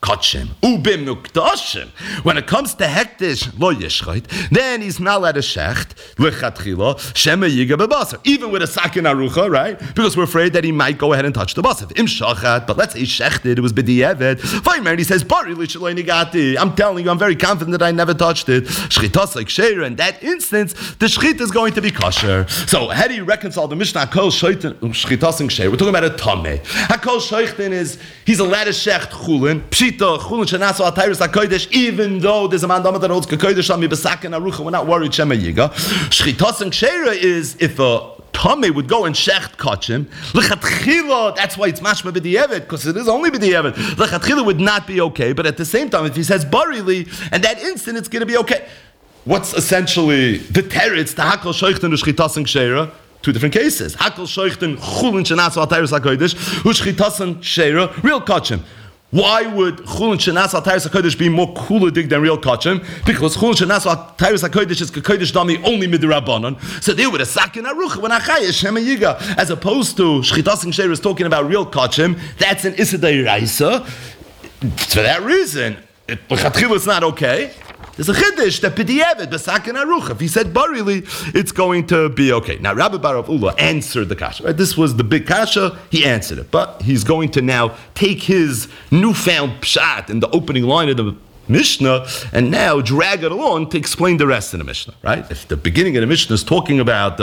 kachim. Ubimukdashim. When it comes to hektish lo yishchait, then he's not allowed to shecht lechatchila shema yiga bebasar. Even with a sakin arucha, right? Because we're afraid that he might go ahead and touch the basar. Im shachat, but let's say he shechted, it was b'di'evet. Fine, he says bari l'shaloi nigati. I'm telling you, I'm very confident that I never touched it. Shchitas like sheira. In that instance, the shchit is going to be kosher. So how do you reconcile the Mishnah? Hakol shaitin shchitas and sheira. We're talking about a tameh. Hakol shaitin is he's allowed to shecht chulin. Pshita chulin shenaso atayris hakodesh. Even though there's a man that holds kakodesh on me besakin arucha, we're not worried shema yiga. Shchitas and sheira is if a Tomei would go and shecht kachim. Lechatchila, that's why it's mashma b'di'evet, because it is only b'di'evet. Lechatchila would not be okay, but at the same time, if he says barili, and that instant it's going to be okay. What's essentially the teretz, the hakol shoichten u'shchitas and ksheira? Two different cases. Hakol shoichten chulin shenas v'atayris hakodesh u'shchitas and ksheira, real kachim. Why would chulin shenas v'atayris hakodesh be more kuladig than real kachim? Because chulin shenas v'atayris hakodesh is kakodesh dami only midrabanan. So they would a sakin aruch when achayesh shema yiga, as opposed to shchitas and ksheira is talking about real kachim. That's an issa deiraisa. For that reason, l'chatchila is not okay. There's a chiddush that p'di'evet b'sakin aruch. If he said barili, it's going to be okay. Now, Rabbi Bar of Ula answered the kasha. Right? This was the big kasha. He answered it, but he's going to now take his newfound pshat in the opening line of the Mishnah and now drag it along to explain the rest of the Mishnah, right? If the beginning of the Mishnah is talking about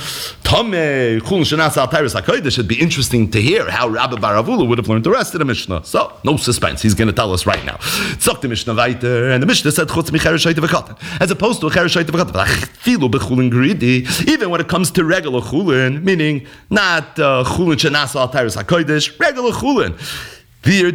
Tameh, Chulin Shenas Al Tairis HaKodesh, it'd be interesting to hear how Rabbi Bar Avula would have learned the rest of the Mishnah. So, no suspense. He's going to tell us right now. Tzok the Mishnah weiter, and the Mishnah said Chutz Micheres Shaita V'Katan, as opposed to a Cheres Shaita V'Katan. V'Achilu B'Chulin Gridi, even when it comes to regular Chulin, meaning not Chulin Shenas Al Tairis HaKodesh, regular Chulin. Even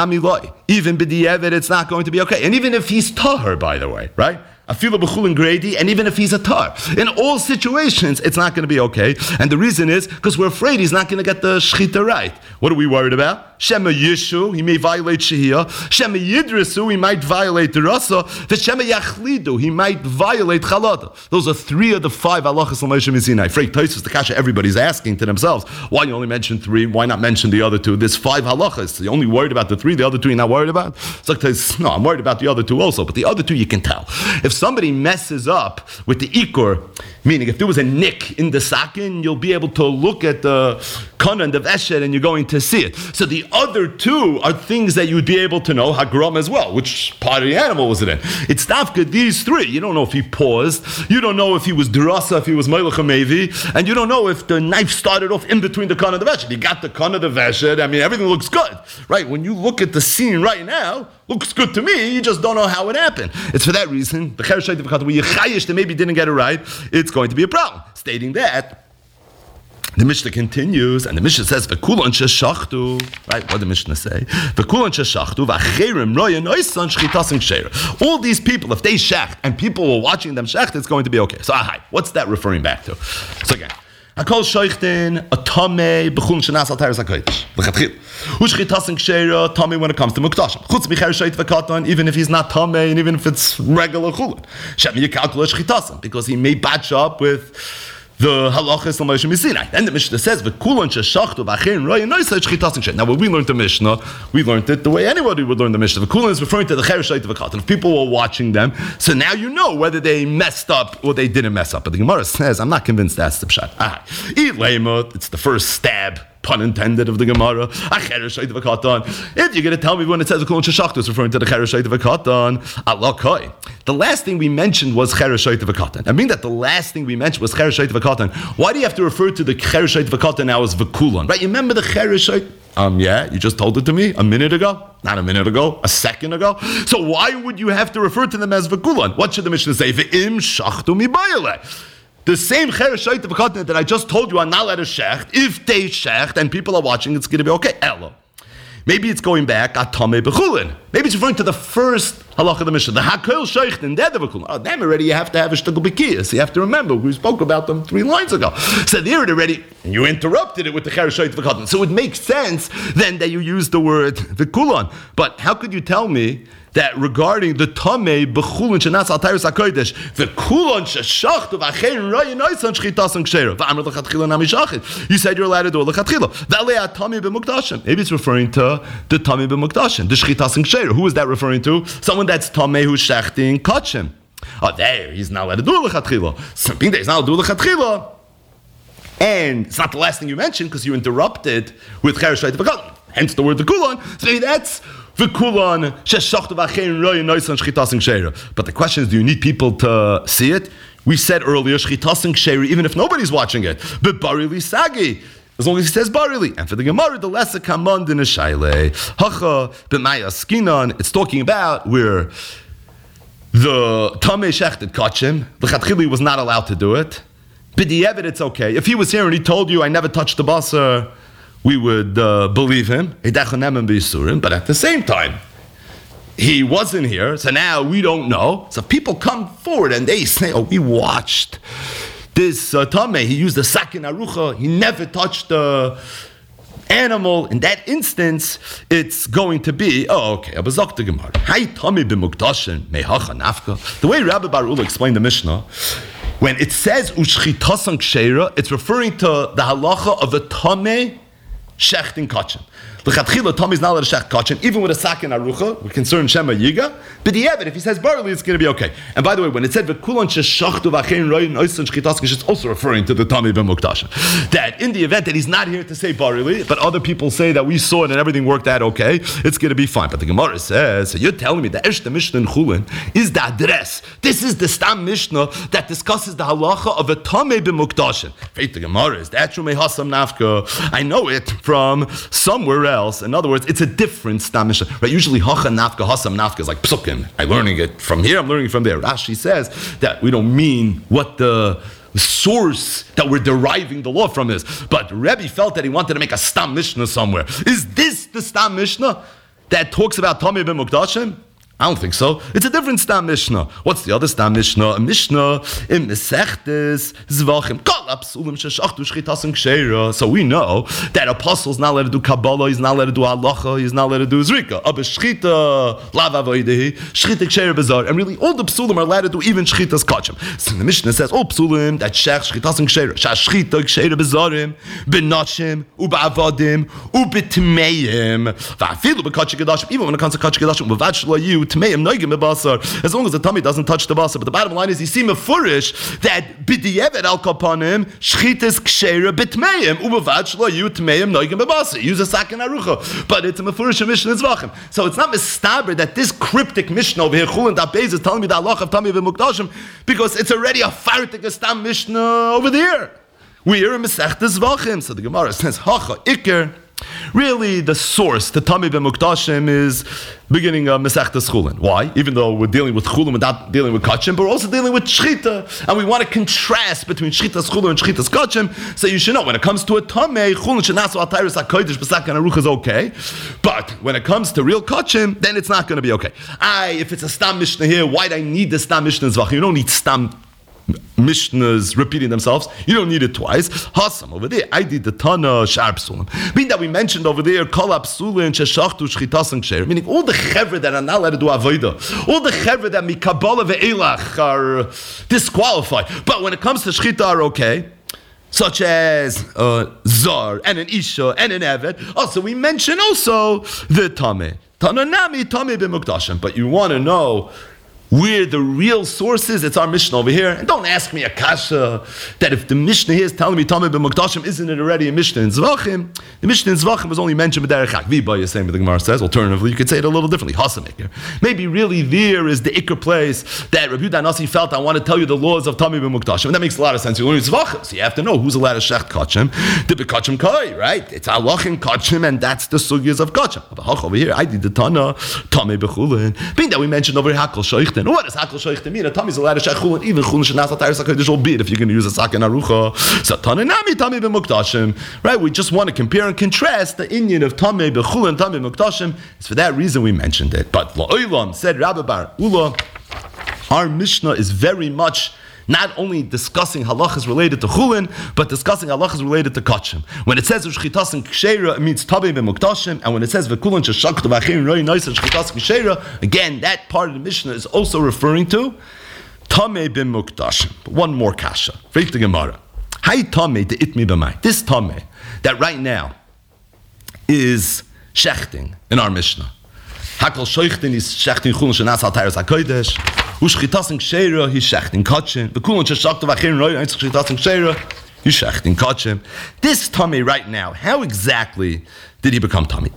b'di'evet, it's not going to be okay. And even if he's tahar, by the way, right? Afilu b'chulin grady, and even if he's a tar, in all situations, it's not going to be okay. And the reason is because we're afraid he's not going to get the shchita right. What are we worried about? Shema Yishu, he may violate Shehiyah. Shema Yidrisu, he might violate the Rasa. Shema Yachlidu, he might violate Chalada. Those are three of the five halachas on Moshe Sinai. Frei Tosfos, the kasha everybody's asking to themselves, why you only mention three? Why not mention the other two? There's five halachas. You're only worried about the three, the other two you're not worried about? So no, I'm worried about the other two also, but the other two you can tell. If somebody messes up with the Ikur, meaning if there was a nick in the sakin, you'll be able to look at the kana and the veshet and you're going to see it. So the other two are things that you would be able to know, hagrom as well, which part of the animal was it in. It's tafka, these three. You don't know if he paused, you don't know if he was drasa, if he was meilach mevi, and you don't know if the knife started off in between the kana and the veshet. You got the kana, the veshet, I mean, everything looks good, right? When you look at the scene right now, looks good to me, you just don't know how it happened. It's for that reason, the Cheres Shaita V'Katan, where you chayish that maybe didn't get it right, it's going to be a problem. Stating that, the Mishnah continues, and the Mishnah says, "V'kulan sheshachtu." Right? What did the Mishnah say? "V'kulan sheshachtu v'acherim roya noisan shchitas and ksheira." All these people, if they shecht and people were watching them shecht, it's going to be okay. So, what's that referring back to? So again, Hakol shoichten a tameh b'chulin shenas al tairis hakodesh l'chatchil u'shchitas and ksheira tameh when it comes to muktashim. Chutz micheres shaita v'katan, even if he's not tameh and even if it's regular chulin, shem yikalkul shchitasim, because he may batch up with the halachas on Moshe Sinai. Then the Mishnah says, "V'kulan sheshachtu v'acherim roya noisan shchitas and ksheira." Now, when we learned the Mishnah, we learned it the way anybody would learn the Mishnah. V'kulan is referring to the Cheres Shaita V'Katan. If people were watching them, so now you know whether they messed up or they didn't mess up. But the Gemara says, I'm not convinced that's the pshat. It's the first stab, pun intended, of the Gemara. If you're going to tell me when it says V'kulan sheshachtu, it's referring to the Cheres Shaita V'Katan. Alakoi. The last thing we mentioned was Cheres Shaita V'Katan. I mean that the last thing we mentioned was Cheres Shaita V'Katan. Why do you have to refer to the Cheres Shaita V'Katan now as V'kulan? Right? You remember the Cheres Shaita? Yeah, you just told it to me a minute ago. Not a minute ago, a second ago. So why would you have to refer to them as V'kulan? What should the Mishnah say? V'im shachtu mibayale. The same Cheres Shaita V'Katan that I just told you are not allowed to shecht. If they shecht and people are watching, it's going to be okay. Elo. Maybe it's going back at Tameh B'chulin. Maybe it's referring to the first halach of the Mishnah, the Hakol Sheichten, they're the B'chulin. Oh, them already you have to have a shtugal b'kiyas. You have to remember, we spoke about them 3 lines ago. So they're already, and you interrupted it with the Cheres Shaita V'Katan. So it makes sense then that you use the word V'kulan. But how could you tell me that regarding the Tameh B'chulin shenas al tairis hakodesh V'kulan sheshachtu v'acherim roya noisan shchitas and ksheira v'amar l'chatchila nami shachit, you said you're allowed to do l'chatchila v'alei Tameh b'muktashim. Maybe it's referring to the Tameh b'muktashim, the shchitas and ksheira. ksheira. Who is that referring to? Someone that's tamei who's shechting kachim. Oh, there, he's not allowed to do lechatchila. Something that he's not allowed to do lechatchila. And it's not the last thing you mentioned because you interrupted with cheresh shayt v'katan. Hence the word v'kulan. So maybe that's v'kulan sheshachtu v'achein roy noisan shchitas and ksheira. But the question is, do you need people to see it? We said earlier, shchitas and ksheira, even if nobody's watching it. But barili sagi. As long as he says barili. And for the Gemara, the lesser kamand in a shayle. Hacha b'maya skinan. It's talking about where the tamei shechted kachim, the chatchili was not allowed to do it. B'di'evet, it's okay. If he was here and he told you, I never touched the basar, we would believe him. But at the same time, he wasn't here, so now we don't know. So people come forward and they say, oh, we watched this tamei. He used the sakin arucha. He never touched the animal. In that instance, it's going to be, oh, okay. The way Rabbi Bar Ula explained the Mishnah, when it says ushchitasan ksheira, it's referring to the halacha of a tamei shechting kachim. L'chatchila, tamei is not allowed to shecht kachim, even with a sakin arucha, we're concerned shema yiga. But if he says barley, it's going to be okay. And by the way, when it said v'kulan sheshachtu v'achein royin oisan shchitasan, it's also referring to the tamei b'muktasha. That in the event that he's not here to say barley, but other people say that we saw it and everything worked out okay, it's going to be fine. But the Gemara says, so you're telling me the Eshta Mishnah in Chulin is the address. This is the Stam Mishnah that discusses the halacha of a tamei b'muktasha. Faith the Gemara is that Shumei Hasam Nafka. I know it from somewhere else. In other words, it's a different Stam Mishnah. Right? Usually Hacha Nafka, Hasam Nafka is like psukim. I'm learning it from here, I'm learning it from there. Rashi says that we don't mean what the source that we're deriving the law from is. But Rebbe felt that he wanted to make a Stam Mishnah somewhere. Is this the Stam Mishnah that talks about Tamei b'mukdashim? I don't think so. It's a different Stam Mishnah. What's the other Stam Mishnah? A Mishnah in Mesechtes Zvachim. So we know that apostles not allowed to do Kabbalah, he's not allowed to do Halacha, he's not allowed to do Zrika. Aber Shchita, Lavavoidehi, Shchita Ksheira Bezar. And really, all the Psulim are allowed to do even Shchita's Kachim. So the Mishnah says, all Psulim, that Shech, Shchita's and Ksheira. Shchita, Ksheira Bezarim, Benachim, Uba'avadim, Ubitmeim. Va'afilu B'Kachim Gedashim, even when it comes to Kachim Gedashim, B'Vachshla you, as long as the tummy doesn't touch the basar. But the bottom line is, you see mefurish that b'di'evet al kapanim shchitas ksheira b'tmeim u'bavad shlo yu tmeim noigim b'basar. Use a sakin arucha, but it's a mefurish Mishnah Zvachim. So it's not mistaber that this cryptic Mishnah over here Chulin Daf Beis is telling me the halach of tamei v'mukdashim because it's already a fartik Stam Mishnah over there. We're in Mesechtes Zvachim. So the Gemara says hacha iker. Really, the source, the Tamei b'mukdashim, is beginning of Mesechtes Chulin. Why? Even though we're dealing with Chulin without dealing with Kachim, but we're also dealing with Shchita, and we want to contrast between Shchitas Chulin and Shchitas Kachim. So you should know, when it comes to a Tamei, Chulin shenasu atayris hakodesh b'sakan aruch is okay, but when it comes to real Kachim, then it's not going to be okay. If it's a Stam Mishnah here, why do I need the Stam Mishnah Zvachim? You don't need Stam Mishnahs repeating themselves. You don't need it twice. Hasam over there. I did the Tana Shar Psulim. Meaning that we mentioned over there Kol Psulin Sheshachtu Shchitas and Ksheira. Meaning all the chevra that are not allowed to do avodah, all the chevra that mikabala ve'elach are disqualified. But when it comes to Shchita are okay. Such as Zar and an Isha and an Evet. Also, we mention also the Tameh. Tananami Tameh b'mukdashim. But you want to know where the real source is, it's our Mishnah over here. And don't ask me a kasha that if the Mishnah here is telling me Tamei b'mukdashim, isn't it already a Mishnah in Zvachim? The Mishnah in Zvachim was only mentioned b'derech hakviba, you're saying, but the Gemara says. Alternatively, you could say it a little differently. Hasamek. Maybe really there is the Iker place that Rabbi Yehuda Nasi felt, I want to tell you the laws of Tamei b'mukdashim. And that makes a lot of sense. You learn Zvachim, so you have to know who's allowed to shecht kachim. The b'kachim kai, right? It's halach in kachim, and that's the sugyas of kachim. But over here, I did the Tana, Tamei b'chulin. Being that we mentioned over here, Hakol Shoich. What does Hakol Shoich mean? A Tamei is allowed to shecht chulin, even chulin shenas atayris hakodesh bid if you're going to use a sakin arucha. So Tananami Tamei b'mukdashim, right? We just want to compare and contrast the Indian of Tamei b'chulin, Tamei b'mukdashim. It's for that reason we mentioned it. But La'olam said Rabbi Bar Ula, our Mishnah is very much not only discussing halachas related to chulin, but discussing halachas related to kachim. When it says shchitas and ksheira, it means tamei b'mukdashim, and when it says v'kulan sheshaktu v'achim roi noisen shchitas ksheira, again, that part of the Mishnah is also referring to tamei b'mukdashim. One more kasha. Read the Gemara. Hay tamei de'itmi b'mai. This tamei that right now is shechting in our Mishnah. Hakol Sheichten is Shechtin Chulin Shenas Al Teiros HaKodesh. Ushchitasen Ksheira, he's Shechtin Kachim. Bekulon Sheshakta V'Achirin Roy, he's Shchitasen Ksheira, he's Shechtin Kachim. This tummy right now, how exactly did he become tummy?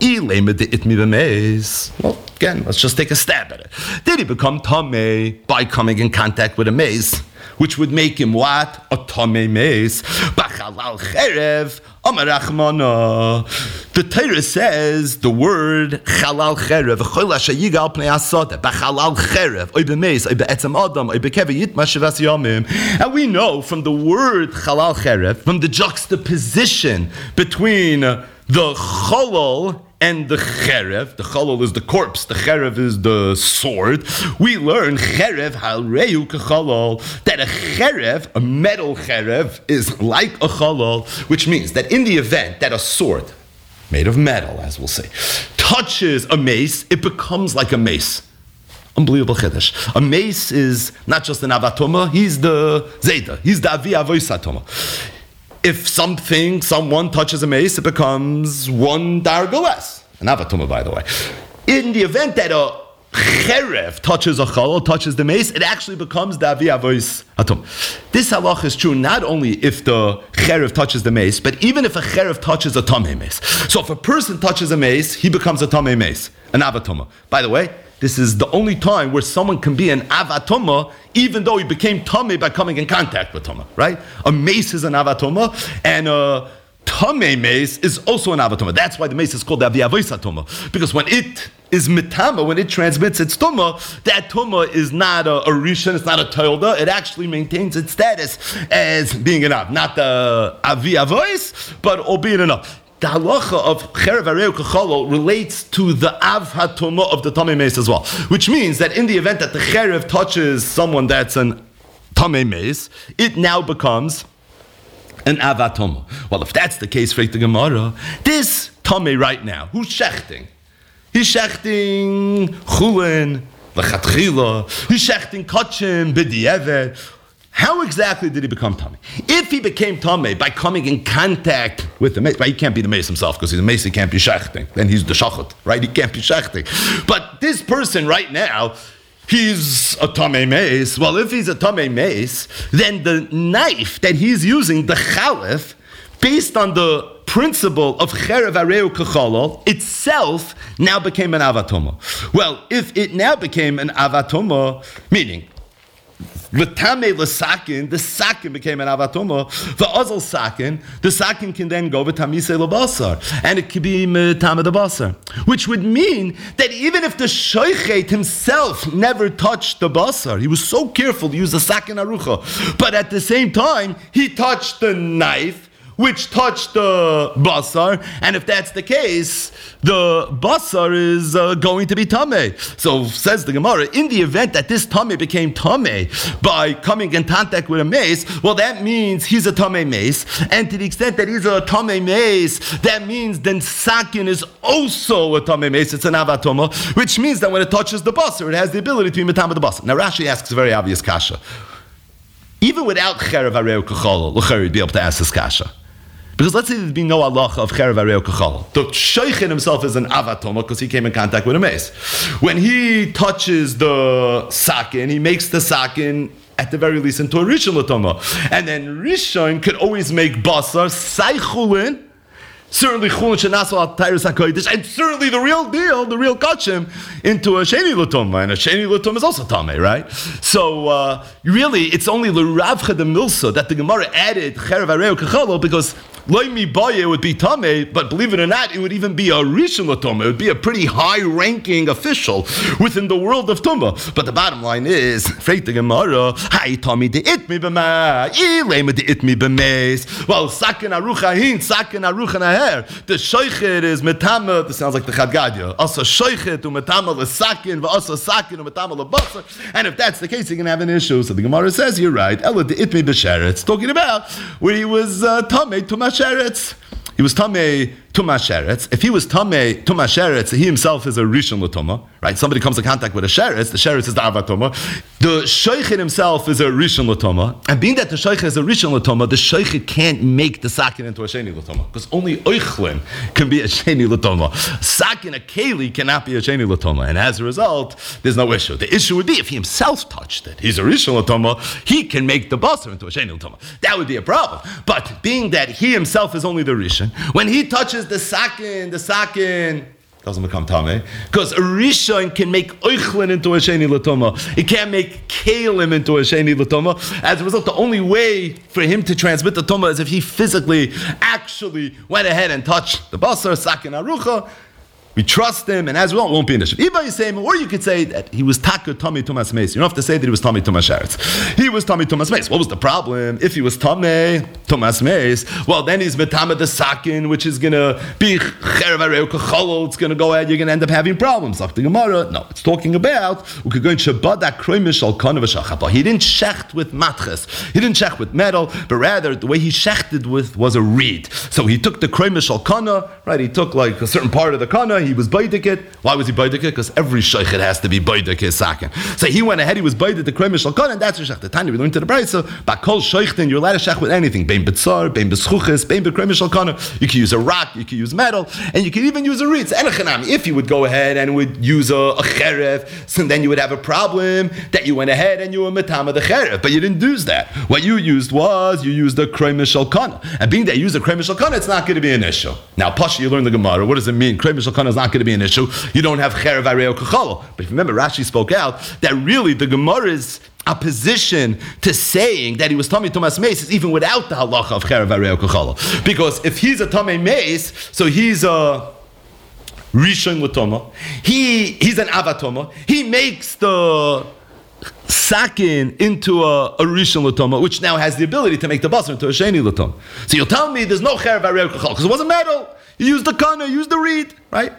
Well, again, let's just take a stab at it. Did he become tummy by coming in contact with a mace, which would make him what? A tummy mace. Bachalal cherev, Amar Rachmana. The Torah says the word chalal cherev, v'chol asher yigal pnei asada, bachalal cherev, oy b'meis, oy be'etzem adam, oy be'kevi yitma shivas yomim. And we know from the word chalal cherev, from the juxtaposition between the cholol and the cherev. The cholol is the corpse, the cherev is the sword. We learn cherev halreu kecholol, that a cherev, a metal cherev, is like a cholol, which means that in the event that a sword, made of metal, as we'll say, touches a mace, it becomes like a mace. Unbelievable chiddush. A mace is not just an avatoma, he's the zeta, he's the avi avoisatoma. If someone touches a mace, it becomes one darga less. An avatuma, by the way. In the event that a cherev touches a chalal, touches the mace, it actually becomes the avi avois atum. This halach is true not only if the cherev touches the mace, but even if a cherev touches a tamei mace. So if a person touches a mace, he becomes a tamei mace, an avatuma. By the way, this is the only time where someone can be an avatoma, even though he became tamei by coming in contact with tama, right? A mace is an avatoma, and a tamei mace is also an avatoma. That's why the mace is called the avi avois tama, because when it is mitama, when it transmits its tuma, that tuma is not a rishon, it's not a toilda, it actually maintains its status as being an av, not the avi avois, but albeit an av. The halacha of cherev hareu kecholol relates to the av hatoma of the tamei mace as well, which means that in the event that the cherev touches someone that's an tamei mace, it now becomes an av hatoma. Well, if that's the case, for the Gemara, this tamei right now, who's shechting? He's shechting chulin l'chatchila. He's shechting kachim b'di'eved. How exactly did he become tamei? If he became tamei by coming in contact with the mace, right, he can't be the mace himself because he's a mace, he can't be shechting. Then he's the shachat, right? He can't be shechting. But this person right now, he's a tamei mace. Well, if he's a tamei mace, then the knife that he's using, the chalif, based on the principle of cherev hareu kecholol, itself now became an avatoma. Well, if it now became an avatoma, meaning L'tamei l'sakin, the sakin became an avatoma. V'azal sakin, the sakin can then go v'tamisei l'basar, and it could be metame the basar, which would mean that even if the shoichet himself never touched the basar, he was so careful to use the sakin arucha, but at the same time he touched the knife, which touched the basar, and if that's the case, the basar is going to be tamei. So says the Gemara, in the event that this tamei became tamei by coming in contact with a mace, well, that means he's a tamei mace, and to the extent that he's a tamei mace, that means then sakin is also a tamei mace. It's an avatoma, which means that when it touches the basar, it has the ability to be metame the basar. Now Rashi asks a very obvious kasha. Even without cherev hareu kecholol, l'chari would be able to ask this kasha. Because let's say there'd be no halacha of cherev hareu kecholol. The sheikhin himself is an avatoma because he came in contact with a mace. When he touches the sakin, he makes the sakin at the very least into a rishon l'toma. And then rishon could always make basar, saychulin, certainly chulin shenasu al teiros hakodesh, and certainly the real deal, the real kachim, into a sheni l'toma, and a sheni l'toma is also tamei, right? So really, it's only l'ravcha de milsa that the Gemara added cherev hareu kecholol because loimi baye would be tamei, but believe it or not, it would even be a rishon l'toma. It would be a pretty high-ranking official within the world of tuma. But the bottom line is, freit the Gemara, hai tami de itmi b'ma, ilema de itmi b'meis. Well, sakin arucha hin, sakin arucha naher. The shoichet is metama. This sounds like the Chad Gadya. Asa shoichet u metama l'sakin, v'asa sakin u metama l'basar. And if that's the case, you're going to have an issue. So the Gemara says, you're right. Ela de itmi b'sheretz. Talking about where he was tamei to masheretz. He was tamei Tumah Sheretz. If he was Tumah Sheretz, he himself is a Rishon L'Tumah, right? Somebody comes in contact with a Sheretz, the Sheretz is the Arva Tumah. The Sheikhid himself is a Rishon L'Tumah. And being that the Sheikhid is a Rishon L'Tumah, the Sheikhid can't make the Sakin into a Sheni L'Tumah. Because only Oichlin can be a Sheni L'Tumah. Sakin, a Keli, cannot be a Sheni L'Tumah. And as a result, there's no issue. The issue would be if he himself touched it. He's a Rishon L'Tumah, he can make the Basar into a Sheni L'Tumah. That would be a problem. But being that he himself is only the Rishon, when he touches the Sakin doesn't become Tameh. Because a Rishon can make Oichlin into a Sheni L'Tumah. He can't make Kalim into a Sheni L'Tumah. As a result, the only way for him to transmit the Tumah is if he physically actually went ahead and touched the Basar, Sakin Arucha. We trust him, and as well, it won't be an issue. Or you could say that he was Taka Tomei Tumas Meis. You don't have to say that he was Tomei Tumas Sheretz. He was Tomei Tumas Meis. What was the problem? If he was Tomei Tumas Meis, well, then he's Metama the Sakin, which is going to be Cherev Areu Kacholol. It's going to go ahead, you're going to end up having problems. Like the Gemara. No, it's talking about, we could go in Shabbat Akroimish Al Kana V'Shachapa. He didn't shecht with matches. He didn't shecht with metal, but rather, the way he shechted with was a reed. So he took the Kroimish Al Kana, right? He took like a certain part of the Kana, he was baidik it. Why was he baidik it? Because every shaykhid has to be baidik his sakin. So he went ahead, he was baidik the krem shulkan, and that's your shech. The time we learned to the brayso, bakol shaykhtin, you're allowed to shech with anything. Bein betzar, bein beschuches, bein bekrem shulkan. You can use a rock, you can use metal, and you can even use a reed. So if you would go ahead and would use a cherev, so then you would have a problem that you went ahead and you were metama the cherev, but you didn't use that. What you used was you used the krem shulkan, and being that you use the krem shulkan, it's not going to be an issue. Now, Pasha, you learn the Gemara. What does it mean? Krem shulkan is not going to be an issue. You don't have cherev areo kachalo. But if you remember, Rashi spoke out that really the Gemara's opposition to saying that he was Tomei Tumas Meis is even without the halacha of cherev areo kachalo. Because if he's a Tomei Meis, so he's a Rishon L'Tumah. He's an Avatoma. He makes the Sakin into a Rishon L'Tumah, which now has the ability to make the Basar into a Sheni L'Tumah. So you'll tell me there's no cherev areo kachalo because it wasn't metal. You used the kana, you used the reed, right?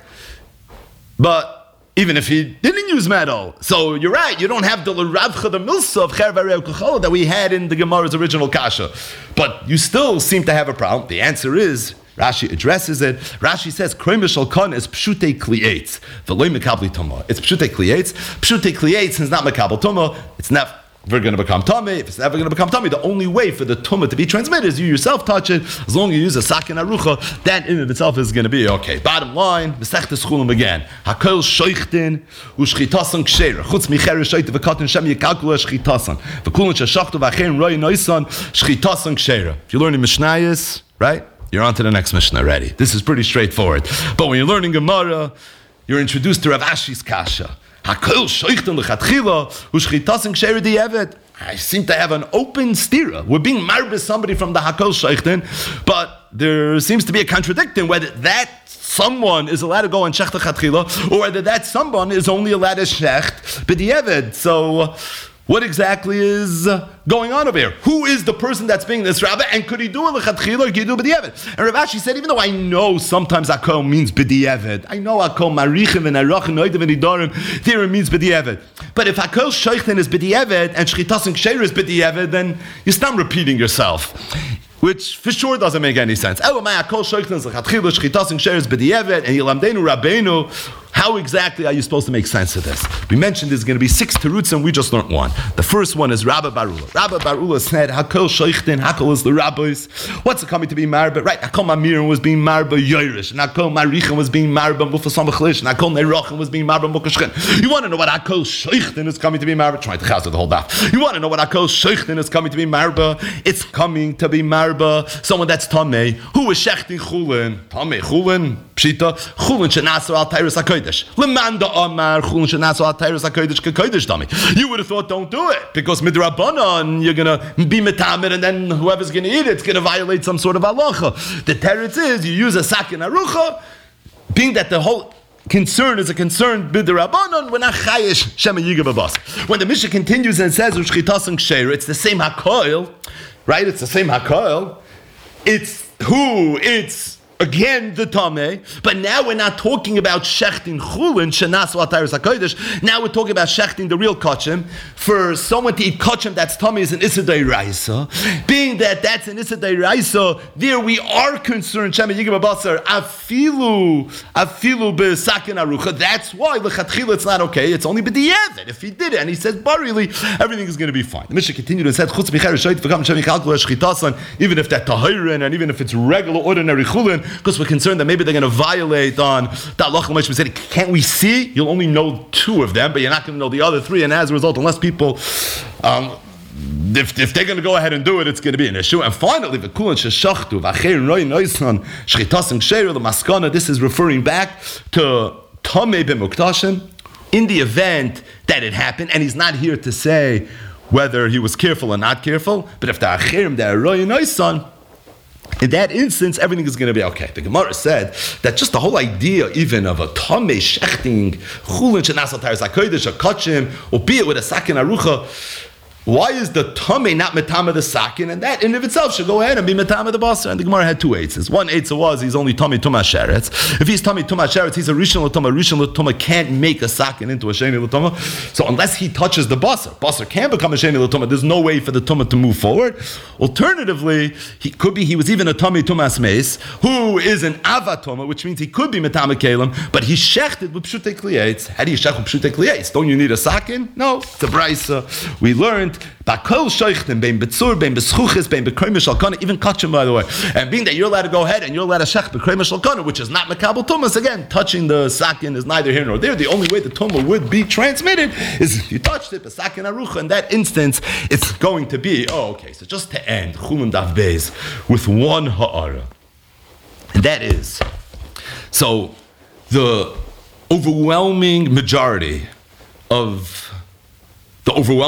But even if he didn't use metal, so you're right, you don't have the Ravcha, the Milsa of Cherev Areu Kachala that we had in the Gemara's original Kasha. But you still seem to have a problem. The answer is, Rashi addresses it. Rashi says, Kroimish Alkan is Pshute Klietz, V'loi Mekabli Toma. It's Pshute Klietz. Pshute Klietz is not Mekabel Toma. It's not we're going to become tummy. If it's never going to become tummy, the only way for the tumah to be transmitted is you yourself touch it. As long as you use a sakin arucha, that in of itself is going to be okay. Bottom line, Masechtas Chulam again. Hakol shoichtin u'shchitasan ksheira. Chutz micheres shoyte v'katan shem yikalkula shchitasan. V'kulin shashachtu v'achein roi noisan shchitasan ksheira. If you're learning Mishnayos, right, you're on to the next Mishnah already. This is pretty straightforward. But when you're learning Gemara, you're introduced to Rav Ashi's kasha. Hakol shoichtin l'chatchila u'shchitasan ksheira di'evet. I seem to have an open stira. We're being married somebody from the Hakol shoichtin, but there seems to be a contradiction whether that someone is allowed to go and shecht l'chatchila or whether that someone is only allowed to shecht b'di'evet. So what exactly is going on over here? Who is the person that's being this rabbi? And could he do it l'chatchila or could he do it b'di'evet? And Rav Ashi said, even though I know sometimes akol means b'di'evet, I know akol marichim and arachim noidim and idarim, there it means b'di'evet. But if akol sheichten is b'di'evet and shchitas and ksheira is b'di'evet, then you start repeating yourself, which for sure doesn't make any sense. Elamai akol sheichten is l'chatchila, shchitas and ksheira is b'di'evet, and yilamdeinu rabbeinu. How exactly are you supposed to make sense of this? We mentioned there's going to be 6 teruts and we just learned one. The first one is Rabba Barula. Rabba Barula said, Hakol Shoichtin, Hakol is the rabbis. What's it coming to be marba? Right, Hakol Mamirin was being marba Yoirish, and Hakol Marichin was being marba Mufasam B'chlish, and Hakol Neirochin was being marba Mukashchin. You want to know what Hakol Shoichtin is coming to be marba? Trying to chaz the whole daf. You want to know what Hakol Shoichtin is coming to be marba? It's coming to be marba someone that's Tameh, who is Shechtin Chulin. Tameh Chulin, Pshita, Chulin Shenasu Al Tyrus HaKodesh. Lemanda Amar Chulin Shenasu Al Tyrus HaKodesh Kekodesh Tameh. You would have thought don't do it, because Midrabanan, you're going to be Metamer, and then whoever's going to eat it's going to violate some sort of halacha. The teretz is, you use a sakin arucha, being that the whole concern is a concern b'derabanan, we're not chayish shema yiga b'bas. When the Mishnah continues and says u'shchitas and ksheira, it's the same hakoil, right? It's the same hakoil. It's who? It's again the Tameh, but now we're not talking about shechting chulin, shenas l'atayres hakodesh. Now we're talking about shechting the real kachim. For someone to eat kachim that's Tameh is an issa d'oraisa. Being that that's an issa d'oraisa, there we are concerned, Shema Yigim Abasar, afilu b'sakin arucha. That's why l'chatchila it's not okay. It's only b'di'evet. If he did it and he says barili, everything is going to be fine. The Mishnah continued and said, chutz b'cher shoyt v'kam shem yichalkul shchitasan, even if that tahirin and even if it's regular ordinary chulin, because we're concerned that maybe they're going to violate on the halacha. We said, can't we see? You'll only know 2 of them, but you're not going to know the other 3. And as a result, unless people, if they're going to go ahead and do it, it's going to be an issue. And finally, the kulin sheshachtu v'achein roi noisan shchitasim ksheir l'maskana. This is referring back to Tameh b'muktashim in the event that it happened, and he's not here to say whether he was careful or not careful. But if the acherim the roi noisan, in that instance, everything is going to be okay. The Gemara said that just the whole idea, even of a Tameh shechting chulin shenas l'atayres hakodesh a kachim, albeit with a sakin arucha. Why is the Tameh not metama the sakin? And that in of itself should go ahead and be metama the basar. And the Gemara had 2 eitzes. One eitzah was he's only Tameh Tumah Sheretz. If he's Tameh Tumah Sheretz, he's a Rishon L'Tumah. Rishon L'Tumah can't make a sakin into a Sheni L'Tumah. So unless he touches the basar can become a Sheni L'Tumah. There's no way for the Tumah to move forward. Alternatively, he was even a Tameh Tumah Smeis, who is an Ava Tumah, which means he could be metama Kalim, but he shechted with Pshutei Kliyates. How do you shech with Pshutei Kliyates? Don't you need a sakin? No, it's a brisa. We learned Bakol shoichtim, bein betzur, bein beschuchis, bein bekreim shalkana, even kachim, by the way. And being that you're allowed to go ahead and you're allowed to shech bekreim shalkana, which is not makabel tumas, again, touching the sakin is neither here nor there. The only way the tumah would be transmitted is if you touched it, besakin arucha. In that instance, it's going to be, okay, so just to end, chulun daf beis, with one ha'ara. And that is, so the overwhelming majority of the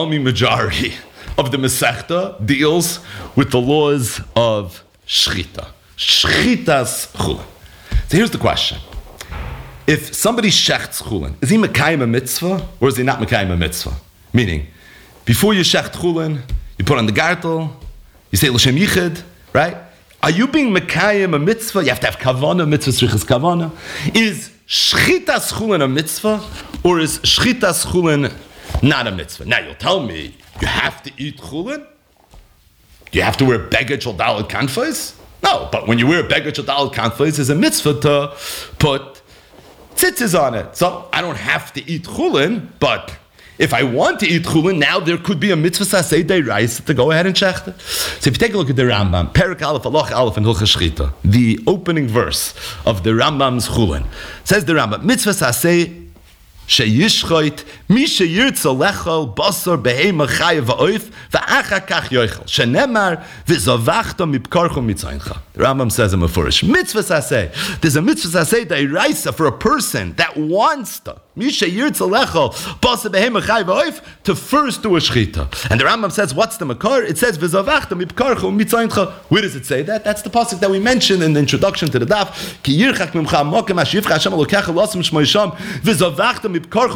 Masechta deals with the laws of Shchita. Shchitas chulin. So here's the question. If somebody shechts chulin, is he mekayim a mitzvah or is he not mekayim a mitzvah? Meaning, before you shecht chulin, you put on the gartel, you say l'shem yichid, right? Are you being mekayim a mitzvah? You have to have kavana, mitzvah shrichas kavana. Is shchitas chulin a mitzvah or is shchitas chulin not a mitzvah? Now you'll tell me, you have to eat chulin? You have to wear beged shel daled kanfos? No, but when you wear beged shel daled kanfos, it's a mitzvah to put tzitzis on it. So I don't have to eat chulin, but if I want to eat chulin, now there could be a mitzvah sasei deiraisa to go ahead and shecht it. So if you take a look at the Rambam, Perik Aleph, Aloch Aleph, and Hilchos Shchita, the opening verse of the Rambam's chulin, says the Rambam, mitzvah sasei sheyishchoit mi sheyirtza lechol basar behema chayev va'oif va'achar kach yoichel shenemar v'zavachta mipkarcho mitzayincha. The Rambam says in Mefurish, mitzvah saseh. There's a mitzvah saseh da'iraisa for a person that wants to mi sheyirtza lechol basar behema chayev va'oif to first do a shchita. And the Rambam says, what's the makar? It says v'zavachta mipkarcho mitzayincha. Where does it say that? That's the pasuk that we mentioned in the introduction to the daf. Ki yirchak mimcha mokem ashivcha Hashem elokecha losim shmoisham v'zavachta. That's a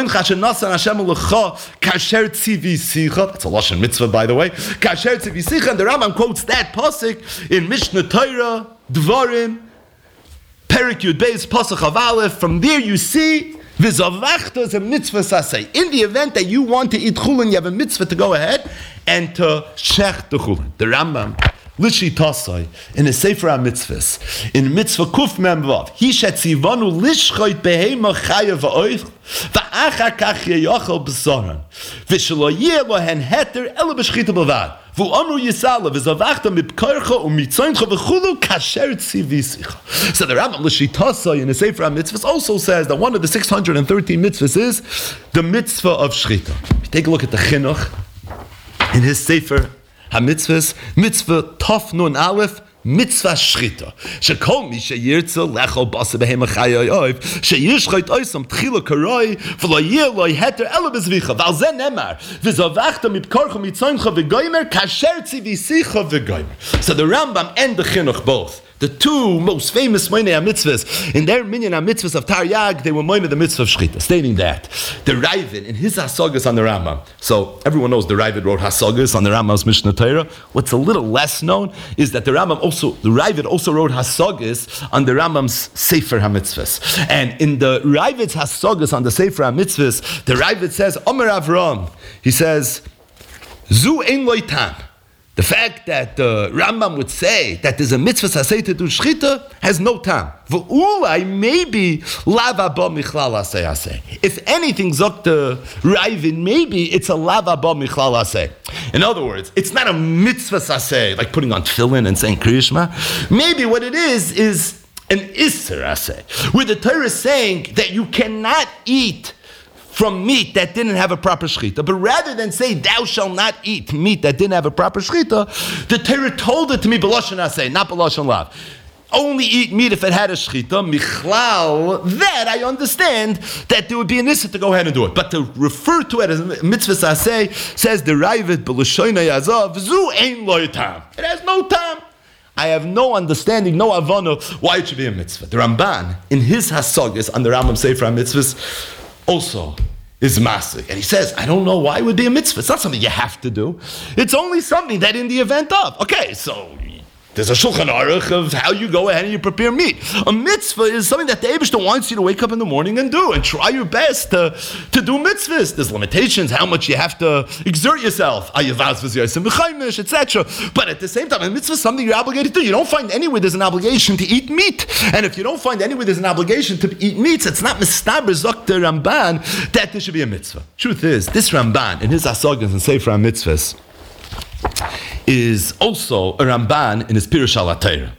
lashon mitzvah, by the way. Kasher tzivisicha, and the Rambam quotes that pasuk in Mishnah Torah, Dvarim, Perik Yud Beis, pasuk of Aleph. From there you see v'zavachta is a mitzvah sasei. In the event that you want to eat chulin, you have a mitzvah to go ahead and to shech the chulin. The Rambam Lishi Tasai, in a Sefer HaMitzvahs, in Mitzvah Kuf Memvav, he shetzivanu lishchoit behema chayev va'oich, va'achar kach yeyachal b'saran, v'shelo yeh lohen heter ele b'shchita b'vad, v'amru yisala, v'zavachta mipkarcha u'mitzoincha v'chulu kasher tzivisicha. So the Rambam Lishi Tasai, in the Sefer HaMitzvahs, also says that one of the 613 mitzvahs is the mitzvah of shchita. Take a look at the Chinuch, in his Sefer HaMitzvahs, mitzvah Tov Nun Aleph, mitzvah shchita. Shekol mi sheyirtza lechol basa behema chayoy oiv, sheyishchoit oisam tchila karoi, v'lo yeh lo heter ele bezvicha, v'al ze nemar, v'zavachta mipkarcha mitzoincha v'goymer, kasher tzivisicha v'goymer. So the Rambam and the Chinuch both the two most famous Moinei HaMitzvahs, in their minyan HaMitzvahs of Taryag, they were Moinei the mitzvah of Shechita, stating that the Ravid, in his Hasagas on the Rambam, so everyone knows the Ravid wrote Hasagas on the Rambam's Mishnah Torah. What's a little less known is that the Ravid also wrote Hasagas on the Rambam's Sefer HaMitzvahs. And in the Ravid's Hasagas on the Sefer HaMitzvahs, the Ravid says, Omer Avram, he says, Zu ein loy tam. The fact that the Rambam would say that there's a mitzvah saseh to do shchita has no time. V'ulai maybe lava ba michlal aseh aseh. If anything, zok the Ravid, maybe it's a lava ba michlal aseh. In other words, it's not a mitzvah saseh like putting on tefillin and saying Kriyishma. Maybe what it is an isser aseh, where the Torah is saying that you cannot eat from meat that didn't have a proper shechita. But rather than say, thou shalt not eat meat that didn't have a proper shechita, the Torah told it to me, b'lashon aseh, not b'lashon lav. Only eat meat if it had a shechita. Michlal, that I understand that there would be an issa to go ahead and do it. But to refer to it as mitzvah aseh, says the Ravid, b'lashono yazav, zu ein lo tam. It has no time. I have no understanding, no avana, why it should be a mitzvah. The Ramban, in his Hasagas on the Rambam Sefer HaMitzvahs, also is masik. And he says, I don't know why it would be a mitzvah. It's not something you have to do. It's only something that in the event of. Okay, so there's a Shulchan Aruch of how you go ahead and you prepare meat. A mitzvah is something that the Eibishter wants you to wake up in the morning and do, and try your best to do mitzvahs. There's limitations, how much you have to exert yourself, etc. But at the same time, a mitzvah is something you're obligated to do. You don't find anywhere there's an obligation to eat meat. And if you don't find anywhere there's an obligation to eat meats, it's not mistaber zok the Ramban that there should be a mitzvah. Truth is, this Ramban, in his Hasagas and Sefer HaMitzvahs, is also a Ramban in his Pirush al HaTorah.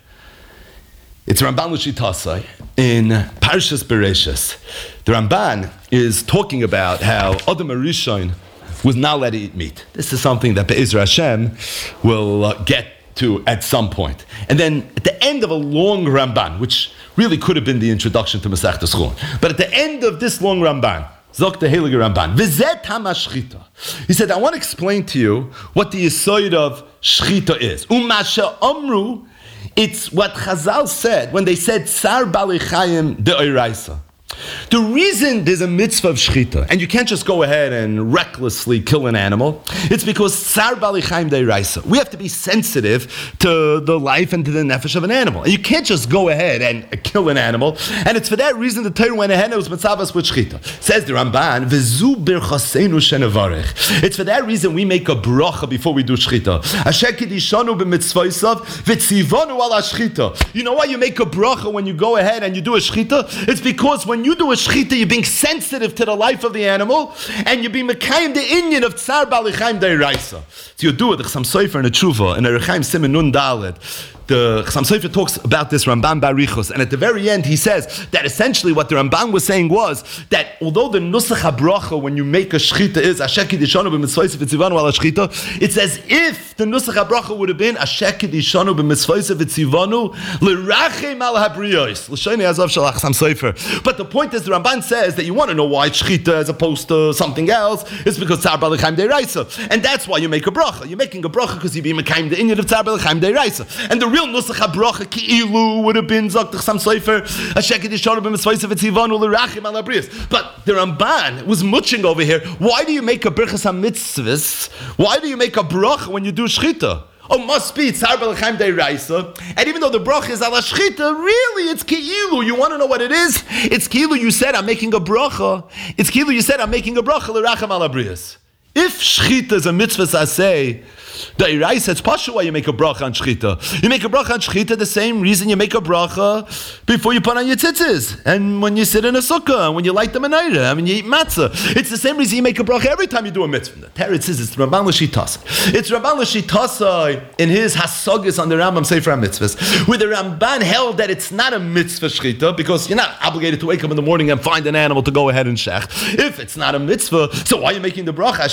It's Ramban L'Shitasai in Parshas Bereshis. The Ramban is talking about how Adam HaRishon was not allowed to eat meat. This is something that Be'ezra Hashem will get to at some point. And then at the end of a long Ramban, which really could have been the introduction to Masechtas Chulin, but at the end of this long Ramban, Zok the Heilige Ramban, V'zet HaMashchita. He said, I want to explain to you what the Yesod of Shchita is. Umasha Amru, it's what Chazal said when they said, Tsar Balei Chayim De'oraisa. The reason there's a mitzvah of shechita, and you can't just go ahead and recklessly kill an animal, it's because Tsar Balei Chayim De'oraisa. We have to be sensitive to the life and to the nefesh of an animal. And you can't just go ahead and kill an animal. And it's for that reason the Torah went ahead and it was mitzvahs with shechita. Says the Ramban, V'zu birchaseinu shenevarech. It's for that reason we make a bracha before we do shechita. Asher kidishanu b'mitzvoisav v'tzivanu al shechita. You know why you make a bracha when you go ahead and you do a shechita? It's because when you do a shechita, you're being sensitive to the life of the animal, and you're being mekayim the inyan of Tsar Balei Chayim De'oraisa. So you do it, the Chassam Sofer and the Tshuva, and the Rechaim Simen Nun Dalet. The Chassam Sofer talks about this Ramban Barichos, and at the very end he says that essentially what the Ramban was saying was that although the Nusach HaBracha when you make a shechita is Asher Kidishanu b'mitzvayis v'tzivanu al shechita, it's as if the Nusach HaBracha would have been Asher Kidishanu b'mitzvayis v'tzivanu l'rachem al habriyos l'shayni azav shalach Chassam Sofer. But the point is the Ramban says that you want to know why shechita as opposed to something else. It's because Tsar Balei Chayim De'oraisa, and that's why you make a bracha. You're making a bracha because you be mekayim the inyan of Tsar Balei Chayim De'oraisa, and the real Nusach HaBracha Ki'ilu would have been Zok Chassam Sofer Asher Kidishanu b'mitzvayis v'tzivanu l'rachem al habriyos. But the Ramban was muching over here. Why do you make a birchas ha-mitzvahs? Why do you make a bracha when you do shechita? Oh, must be Tsar Balei Chayim De'oraisa. And even though the bracha is ala shechita, really it's ki'ilu. You want to know what it is? It's ki'ilu. You said I'm making a bracha. It's ki'ilu. You said I'm making a bracha l'rachem al habriyos. If shechita is a mitzvah saseh, the De'oraisa, it's pasha why you make a bracha on shechita. You make a bracha on shechita the same reason you make a bracha before you put on your tzitzis, and when you sit in a sukkah, and when you light the menorah, and when you eat matzah. It's the same reason you make a bracha every time you do a mitzvah. The Teretz says it's Ramban L'Shitasai. It's Ramban L'Shitasai in his Hasagas on the Rambam Sefer HaMitzvahs, where the Ramban held that it's not a mitzvah shechita, because you're not obligated to wake up in the morning and find an animal to go ahead and shech. If it's not a mitzvah, so why are you making the bracha?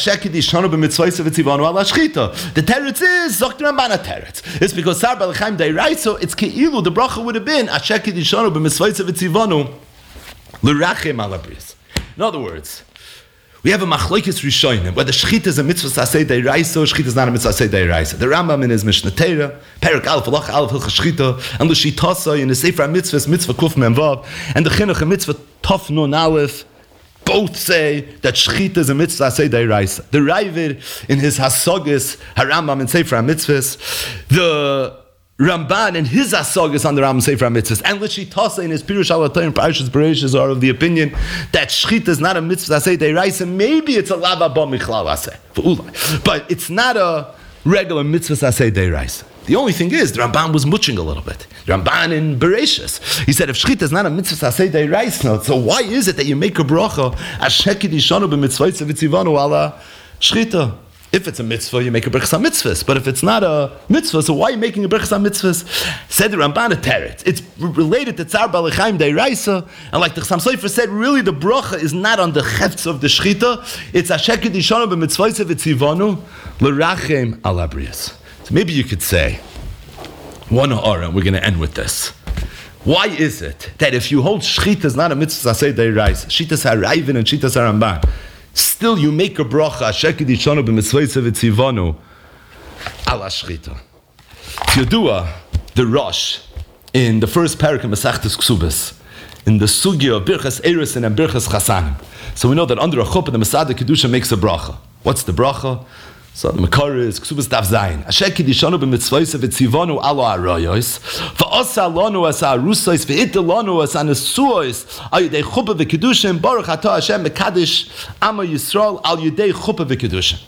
The teretz is Zok Ramban teretz. It's because Tsar Balei Chayim De'oraisa. It's keilu the bracha would have been Asher Kidishanu b'mitzvayis v'tzivanu l'rachem al habriyos. In other words, We have a machlokes rishonim, whether shchita is a mitzvah saseh deiraisa or shchita is not a mitzvah saseh deiraisa. The Rambam in his Mishnah Torah, Perek Aleph Halach Aleph Hilchos Shchita, and the Shitasa in the Sefer HaMitzvahs, Mitzvah Kuf Mem Vav, and the Chinuch in Mitzvah Tov Nun Aleph, both say that shchita is a mitzvah saseh deiraisa. The Ravid in his Hasogis, Harambam in Sefer HaMitzvahs, the Ramban and his asogis on the Rambam Sefer HaMitzvahs, and L'shitasa in his Pirush Alatayim Parashas Bereishis are of the opinion that shchita is not a mitzvah aseh deiraisa. Maybe it's a lava ba michlal aseh, but it's not a regular mitzvah aseh deiraisa. The only thing is, the Ramban was muching a little bit. The Ramban in Bereishis, he said, if shchita is not a mitzvah aseh deiraisa, so why is it that you make a bracha asher kidishanu b'mitzvayis v'tzivanu ala shchita? If it's a mitzvah, you make a brachas mitzvahs. But if it's not a mitzvah, so why are you making a brachas mitzvahs? Said the Ramban a teret. It's related to tzar balechaim deiraisa, and like the Chassam Sofer said, really the bracha is not on the chefts of the shchita. It's asher kedishanu b'mitzvayis v'tzivanu l'rachem al abrius. So maybe you could say, one ha'ara, and we're going to end with this. Why is it that if you hold shchita is not a mitzvah aseh deiraisa, shitas ha'raivin and shitas ha'ramban, still you make a bracha asher kedishanu b'mitzvayis v'tzivanu ala shchita? Yodua, the Rosh, in the first parak of Masechtas Ksubas, in the sugya of Birchas Erusin and Birchas Chasanim. So we know that under a chuppah, the Masada Kedusha makes a bracha. What's the bracha? So the Makar is Ksubas Daf Zayin. Asher kedishanu b'mitzvayis v'tzivanu ala arayos, v'osa lanu as arusais, v'ita lanu as anesuos, al yedei chuppah v'kedushim, baruch atah Hashem mekadosh Ama Yisrael al yedei chuppah v'kedushim.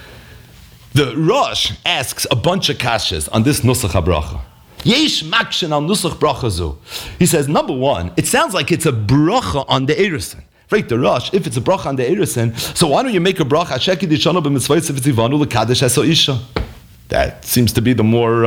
The Rosh asks a bunch of kashas on this nusach habracha. Yesh makshin al nusach bracha zu. He says, number one, it sounds like it's a bracha on the Erusin. Right, the Rosh, if it's a bracha on the Erusin, so why don't you make a bracha asher kedishanu b'mitzvayis v'tzivanu l'kadosh es ha'isha? That seems to be the more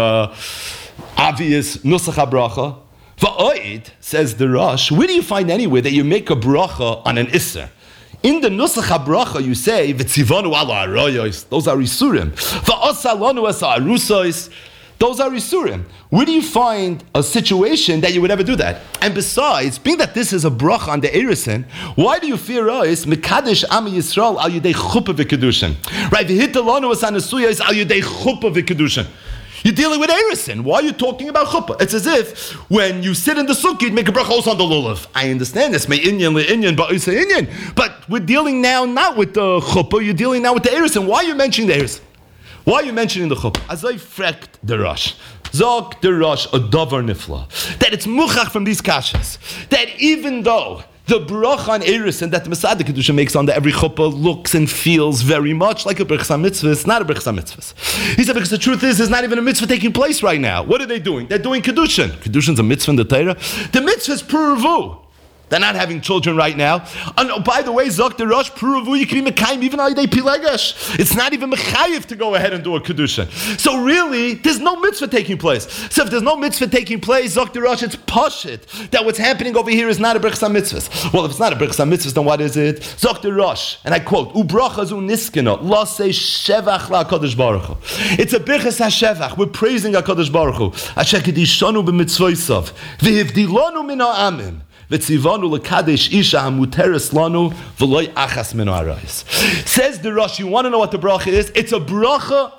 obvious nusach habracha. Va'oid, says the Rosh, where do you find anywhere that you make a bracha on an isser? In the nusach habracha, you say v'tzivanu ala arayos. Those are isurim. Va'osa lanu es ha'arusos. Those are isurim. Where do you find a situation that you would ever do that? And besides, being that this is a bracha on the Erusin, why do you fear us? Mekadosh Am Yisrael al yedei chuppah v'kedushin. Right? V'hita lanu as anasuyos al yedei chuppah v'kedushin. You're dealing with Erusin. Why are you talking about chuppah? It's as if when you sit in the sukkah, you'd make a bracha also on the lulav. I understand this. May inyan le'inyan ba'isa inyan. But we're dealing now not with the chuppah. You're dealing now with the Erusin. Why are you mentioning the Erusin? Why are you mentioning the chuppah? As I frekt the Rosh. Zog the Rosh a davar nifla. That it's muchach from these kashas. That even though the bracha on Erusin that the Masada Kedusha makes on the every chuppah looks and feels very much like a brachas mitzvah, it's not a brachas mitzvah. He said because the truth is, there's not even a mitzvah taking place right now. What are they doing? They're doing Kedushin. Kedushin's a mitzvah in the Torah. The mitzvah is puravu. They're not having children right now. And oh, by the way, Zok the Rosh, Puravu, you can be Mekayim, even al yedei Pilegesh. It's not even Mechayiv to go ahead and do a Kedusha. So really, there's no mitzvah taking place. So if there's no mitzvah taking place, Zok the Rosh, it's Pashit, that what's happening over here is not a Brachas HaMitzvahs. Well, if it's not a Brachas HaMitzvahs, then what is it? Zok the Rosh, and I quote, Ubracha zu niskena, lase shevach la HaKadosh Baruch Hu. It's a Birchas HaShevach. We're praising HaKadosh Baruch Hu. Asher kedishanu b'mitzvoisav, v'hivdilanu min ha'amim. V'tzivanu l'kadesh isha hamuteres lanu v'loy achas min ha'arayis. Says the Rosh, you want to know what the bracha is? It's a bracha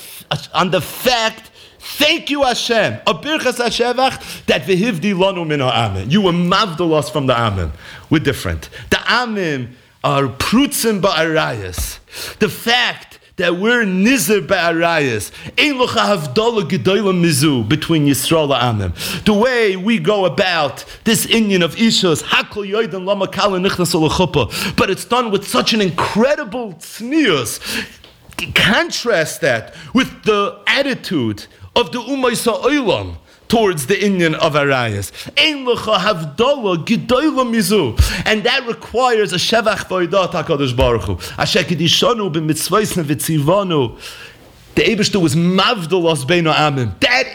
on the fact, thank you Hashem, a birchas hashevach, that v'hivdi lanu min ha'amim. You were mavdal us from the amim. We're different. The amim are prutzim ba'arayis. The fact that we're nizir ba'arayis, ein locha havdalah gedolah mizu, between Yisrael ha'amim. The way we go about this inyan of ishus, hakol yoyden lama kala nichnas ol, but it's done with such an incredible tznius. Contrast that with the attitude of the Ummah Sa'olam towards the inyan of arayas. Ein lecha havdalah gedolah mizu, and that requires a shevach v'odat HaKadosh Baruch Hu. Asher kedishanu b'mitzvayis v'tzivanu. The Eibishter was mavdal us beinu amim. That is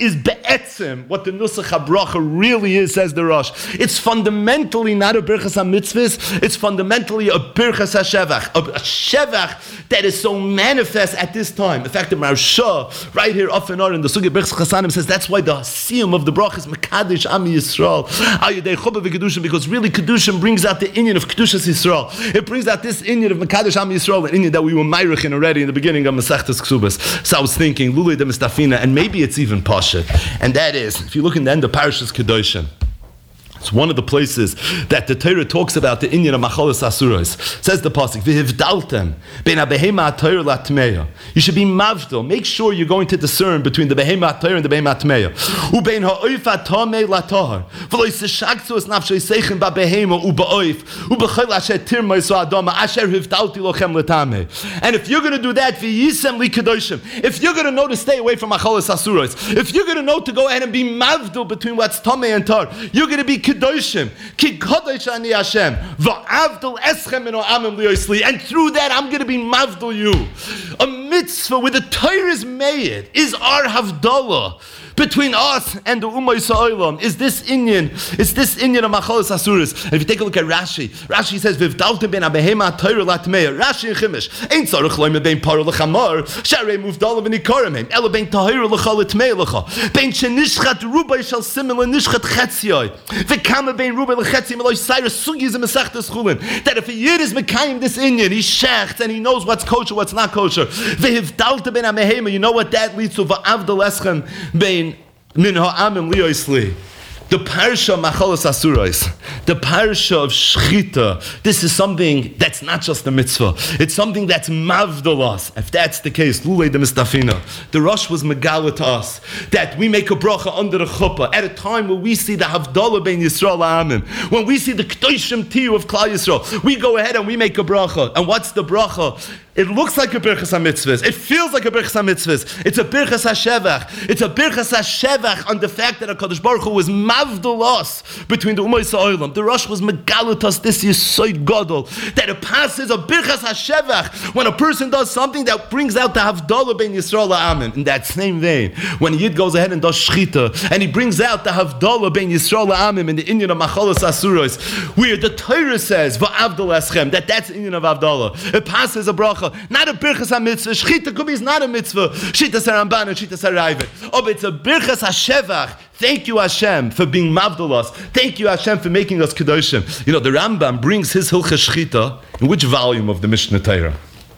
be'etzim, what the Nusach HaBracha really is, says the Rosh. It's fundamentally not a Birchas HaMitzvahs, it's fundamentally a Birchas HaShevach, a Shevach that is so manifest at this time. In fact, the Maharsha, right here, often in the Sugi Birchas Chasanim, says that's why the Siyum of the Bracha is Mekadesh Ami Yisrael, Ayudei Chobah V'Kedushim, because really Kedushim brings out the inyan of Kedushas Yisrael. It brings out this inyan of Mekadesh Ami Yisrael, an inyan that we were Meirich in already in the beginning of Masechtas Ksubas. So I was thinking, Lulei de Mistafina, and maybe it's even Pashat, and that is, if you look in the end of Parashas Kedoshim, it's one of the places that the Torah talks about the inyan of Machalas Asuros. Says the pasuk, "V'hivdaltem ben habehema ha'torah latmeya." You should be mavdil. Make sure you're going to discern between the behema ha'torah and the behema ha'tmeya. Ubein ha'oif ha'tamei latahar. V'lo yisashaktu es nafsho yiseichen ba'behema u'ba'oif u'b'chol asher tirmei so adama asher hivdalti lochem letamei. And if you're going to do that, v'yisem li kedoshim. If you're going to know to stay away from Machalas Asuros, if you're going to know to go ahead and be mavdil between what's tamei and tar, you're going to be Kedoshim, Ki Kodesh Ani Hashem, Va'avdil Eschem Eno Amim Liosli, and through that I'm going to be Mavdil you. A mitzvah where the Torah is made is our Havdalah between us and the Ummah Yisraelim. Is this inyan? It's this inyan of Machalas Asuros. And if you take a look at Rashi, Rashi says, "V'vdaltem ben habehema ha'torah latmeya." Rashi and Chimish, "Ein tzarich loyme ben parah lechamar, sharei muvdalim v'nikarim hem, ela ben tahira lecha letmei lecha, ben shenishchat rubai shal simon lenishchat chetziyoi, v'kama ben rubai lechetziyim eloi sayra sugis in Masechtas Chulin." That if a yid is mekayim this inyan, he shechts and he knows what's kosher, what's not kosher. V'hivdaltem ben habehema. You know what that leads to? Va'avdal eschem ben Min ha'amim liosli. The parsha Machalas Asuros, the parsha of Shchita, this is something that's not just a mitzvah. It's something that's mavdalas. If that's the case, Lulei de Mistafina, the Rosh was megala to us that we make a bracha under the chuppah at a time where we see the Havdalah ben Yisrael ha'amim, when we see the Kedoshim Tiyu of Klal Yisrael, we go ahead and we make a bracha. And what's the bracha? It looks like a Birchas HaMitzvahs. It feels like a Birchas HaMitzvahs. It's a Birchas HaShevach. It's a Birchas HaShevach on the fact that HaKadosh Baruch Hu was mavdul us between the Ummah Yisraelim. The Rosh was megalatas this Yisoid Gadol, that it passes a Birchas HaShevach when a person does something that brings out the Havdalah ben Yisrael ha'amim. In that same vein, when a Yid goes ahead and does Shchita, and he brings out the Havdalah ben Yisrael ha'amim in the inyan of Machalas Asuros, where the Torah says, Va'avdal eschem, that's the inyan of Havdalah. It passes a bracha. Not a Birchas HaMitzvah. Shchita could be is not a mitzvah. Shita Saramban and Shita Sarayvet. Oh, but it's a Birchas HaShevach. Thank you, Hashem, for being mavdalas. Thank you, Hashem, for making us Kedoshim. You know, the Rambam brings his Hilchas Shchita in which volume of the Mishnah Torah?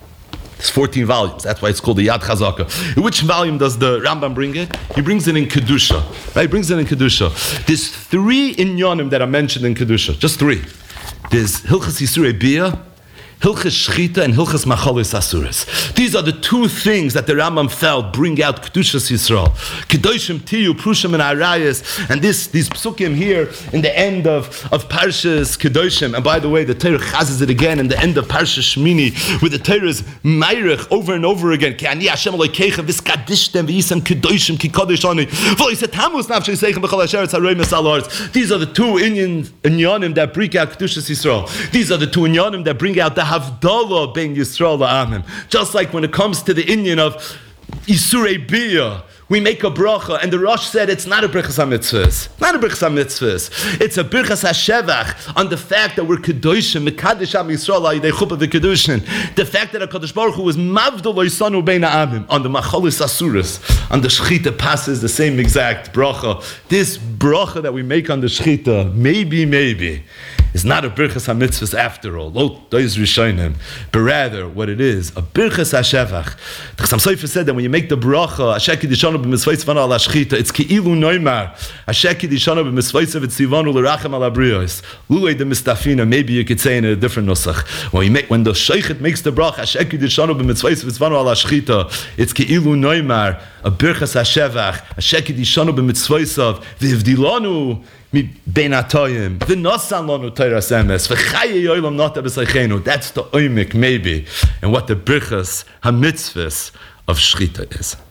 It's 14 volumes. That's why it's called the Yad Chazaka. In which volume does the Rambam bring it? He brings it in Kedusha. Right? He brings it in Kedusha. There's 3 inyanim that are mentioned in Kedusha. Just 3. There's Hilchas Yisurei Biyah, Hilchas Shchita, and Hilchas Machalas Asuros. These are the 2 things that the Rambam felt bring out Kedushas Yisrael. Kedoshim Tiyu, Prushim and Arayas, and these psukim here in the end of Parshas Kedoshim. And by the way, the Torah chazes it again in the end of Parshas Shmini, where the Torah is Meirich over and over again. Ki ani Hashem Elokeichem v'skadishtem v'yisem Kedoshim ki Kodesh ani v'yisetamus nafsho yiseichem b'chol asher etz haroy mesal haaretz. These are the 2 inyanim that bring out Kedushas Yisrael. These are the 2 inyanim that bring out the Havdalah ben Yisrael ha'amim. Just like when it comes to the inyan of Yisurei Biyah, we make a bracha, and the Rosh said it's not a Birchas HaMitzvahs. Not a Birchas HaMitzvahs. It's a Birchas HaShevach on the fact that we're Kedoshim, Mekadesh Am Yisrael, Ayidei Chuppah V'Kedushin. The fact that HaKadosh Baruch Hu was Mavdal Oisanu Bein Ha'amim. On the Machalas Asuros, on the Shchita passes the same exact bracha. This bracha that we make on the Shchita, maybe, is not a Birchas HaMitzvahs after all. Lo dois rishonim. But rather, what it is, a Birchas HaShevach. The Chassam Sofer said that when you make the bracha, Asher Kiddushanu b'mitzvayis v'anu ala shchita, it's ki'ilu noimar, Asher Kiddushanu b'mitzvayis v'tzivanu l'rachem ala briyos. Lulei de mistafina, maybe you could say in a different nusach. When the sheichet makes the bracha, Asher Kiddushanu b'mitzvayis v'tzivanu ala shchita, it's ki'ilu noimar, a Birchas HaShevach, Asher Kiddushanu b'mitzvayis v'ivdilanu mi ben atoyim v'nosan lanu teiras emes v'chaye yoylam nota b'saychenu. That's the oimik maybe, and what the Birchas HaMitzvahs of Shchita is.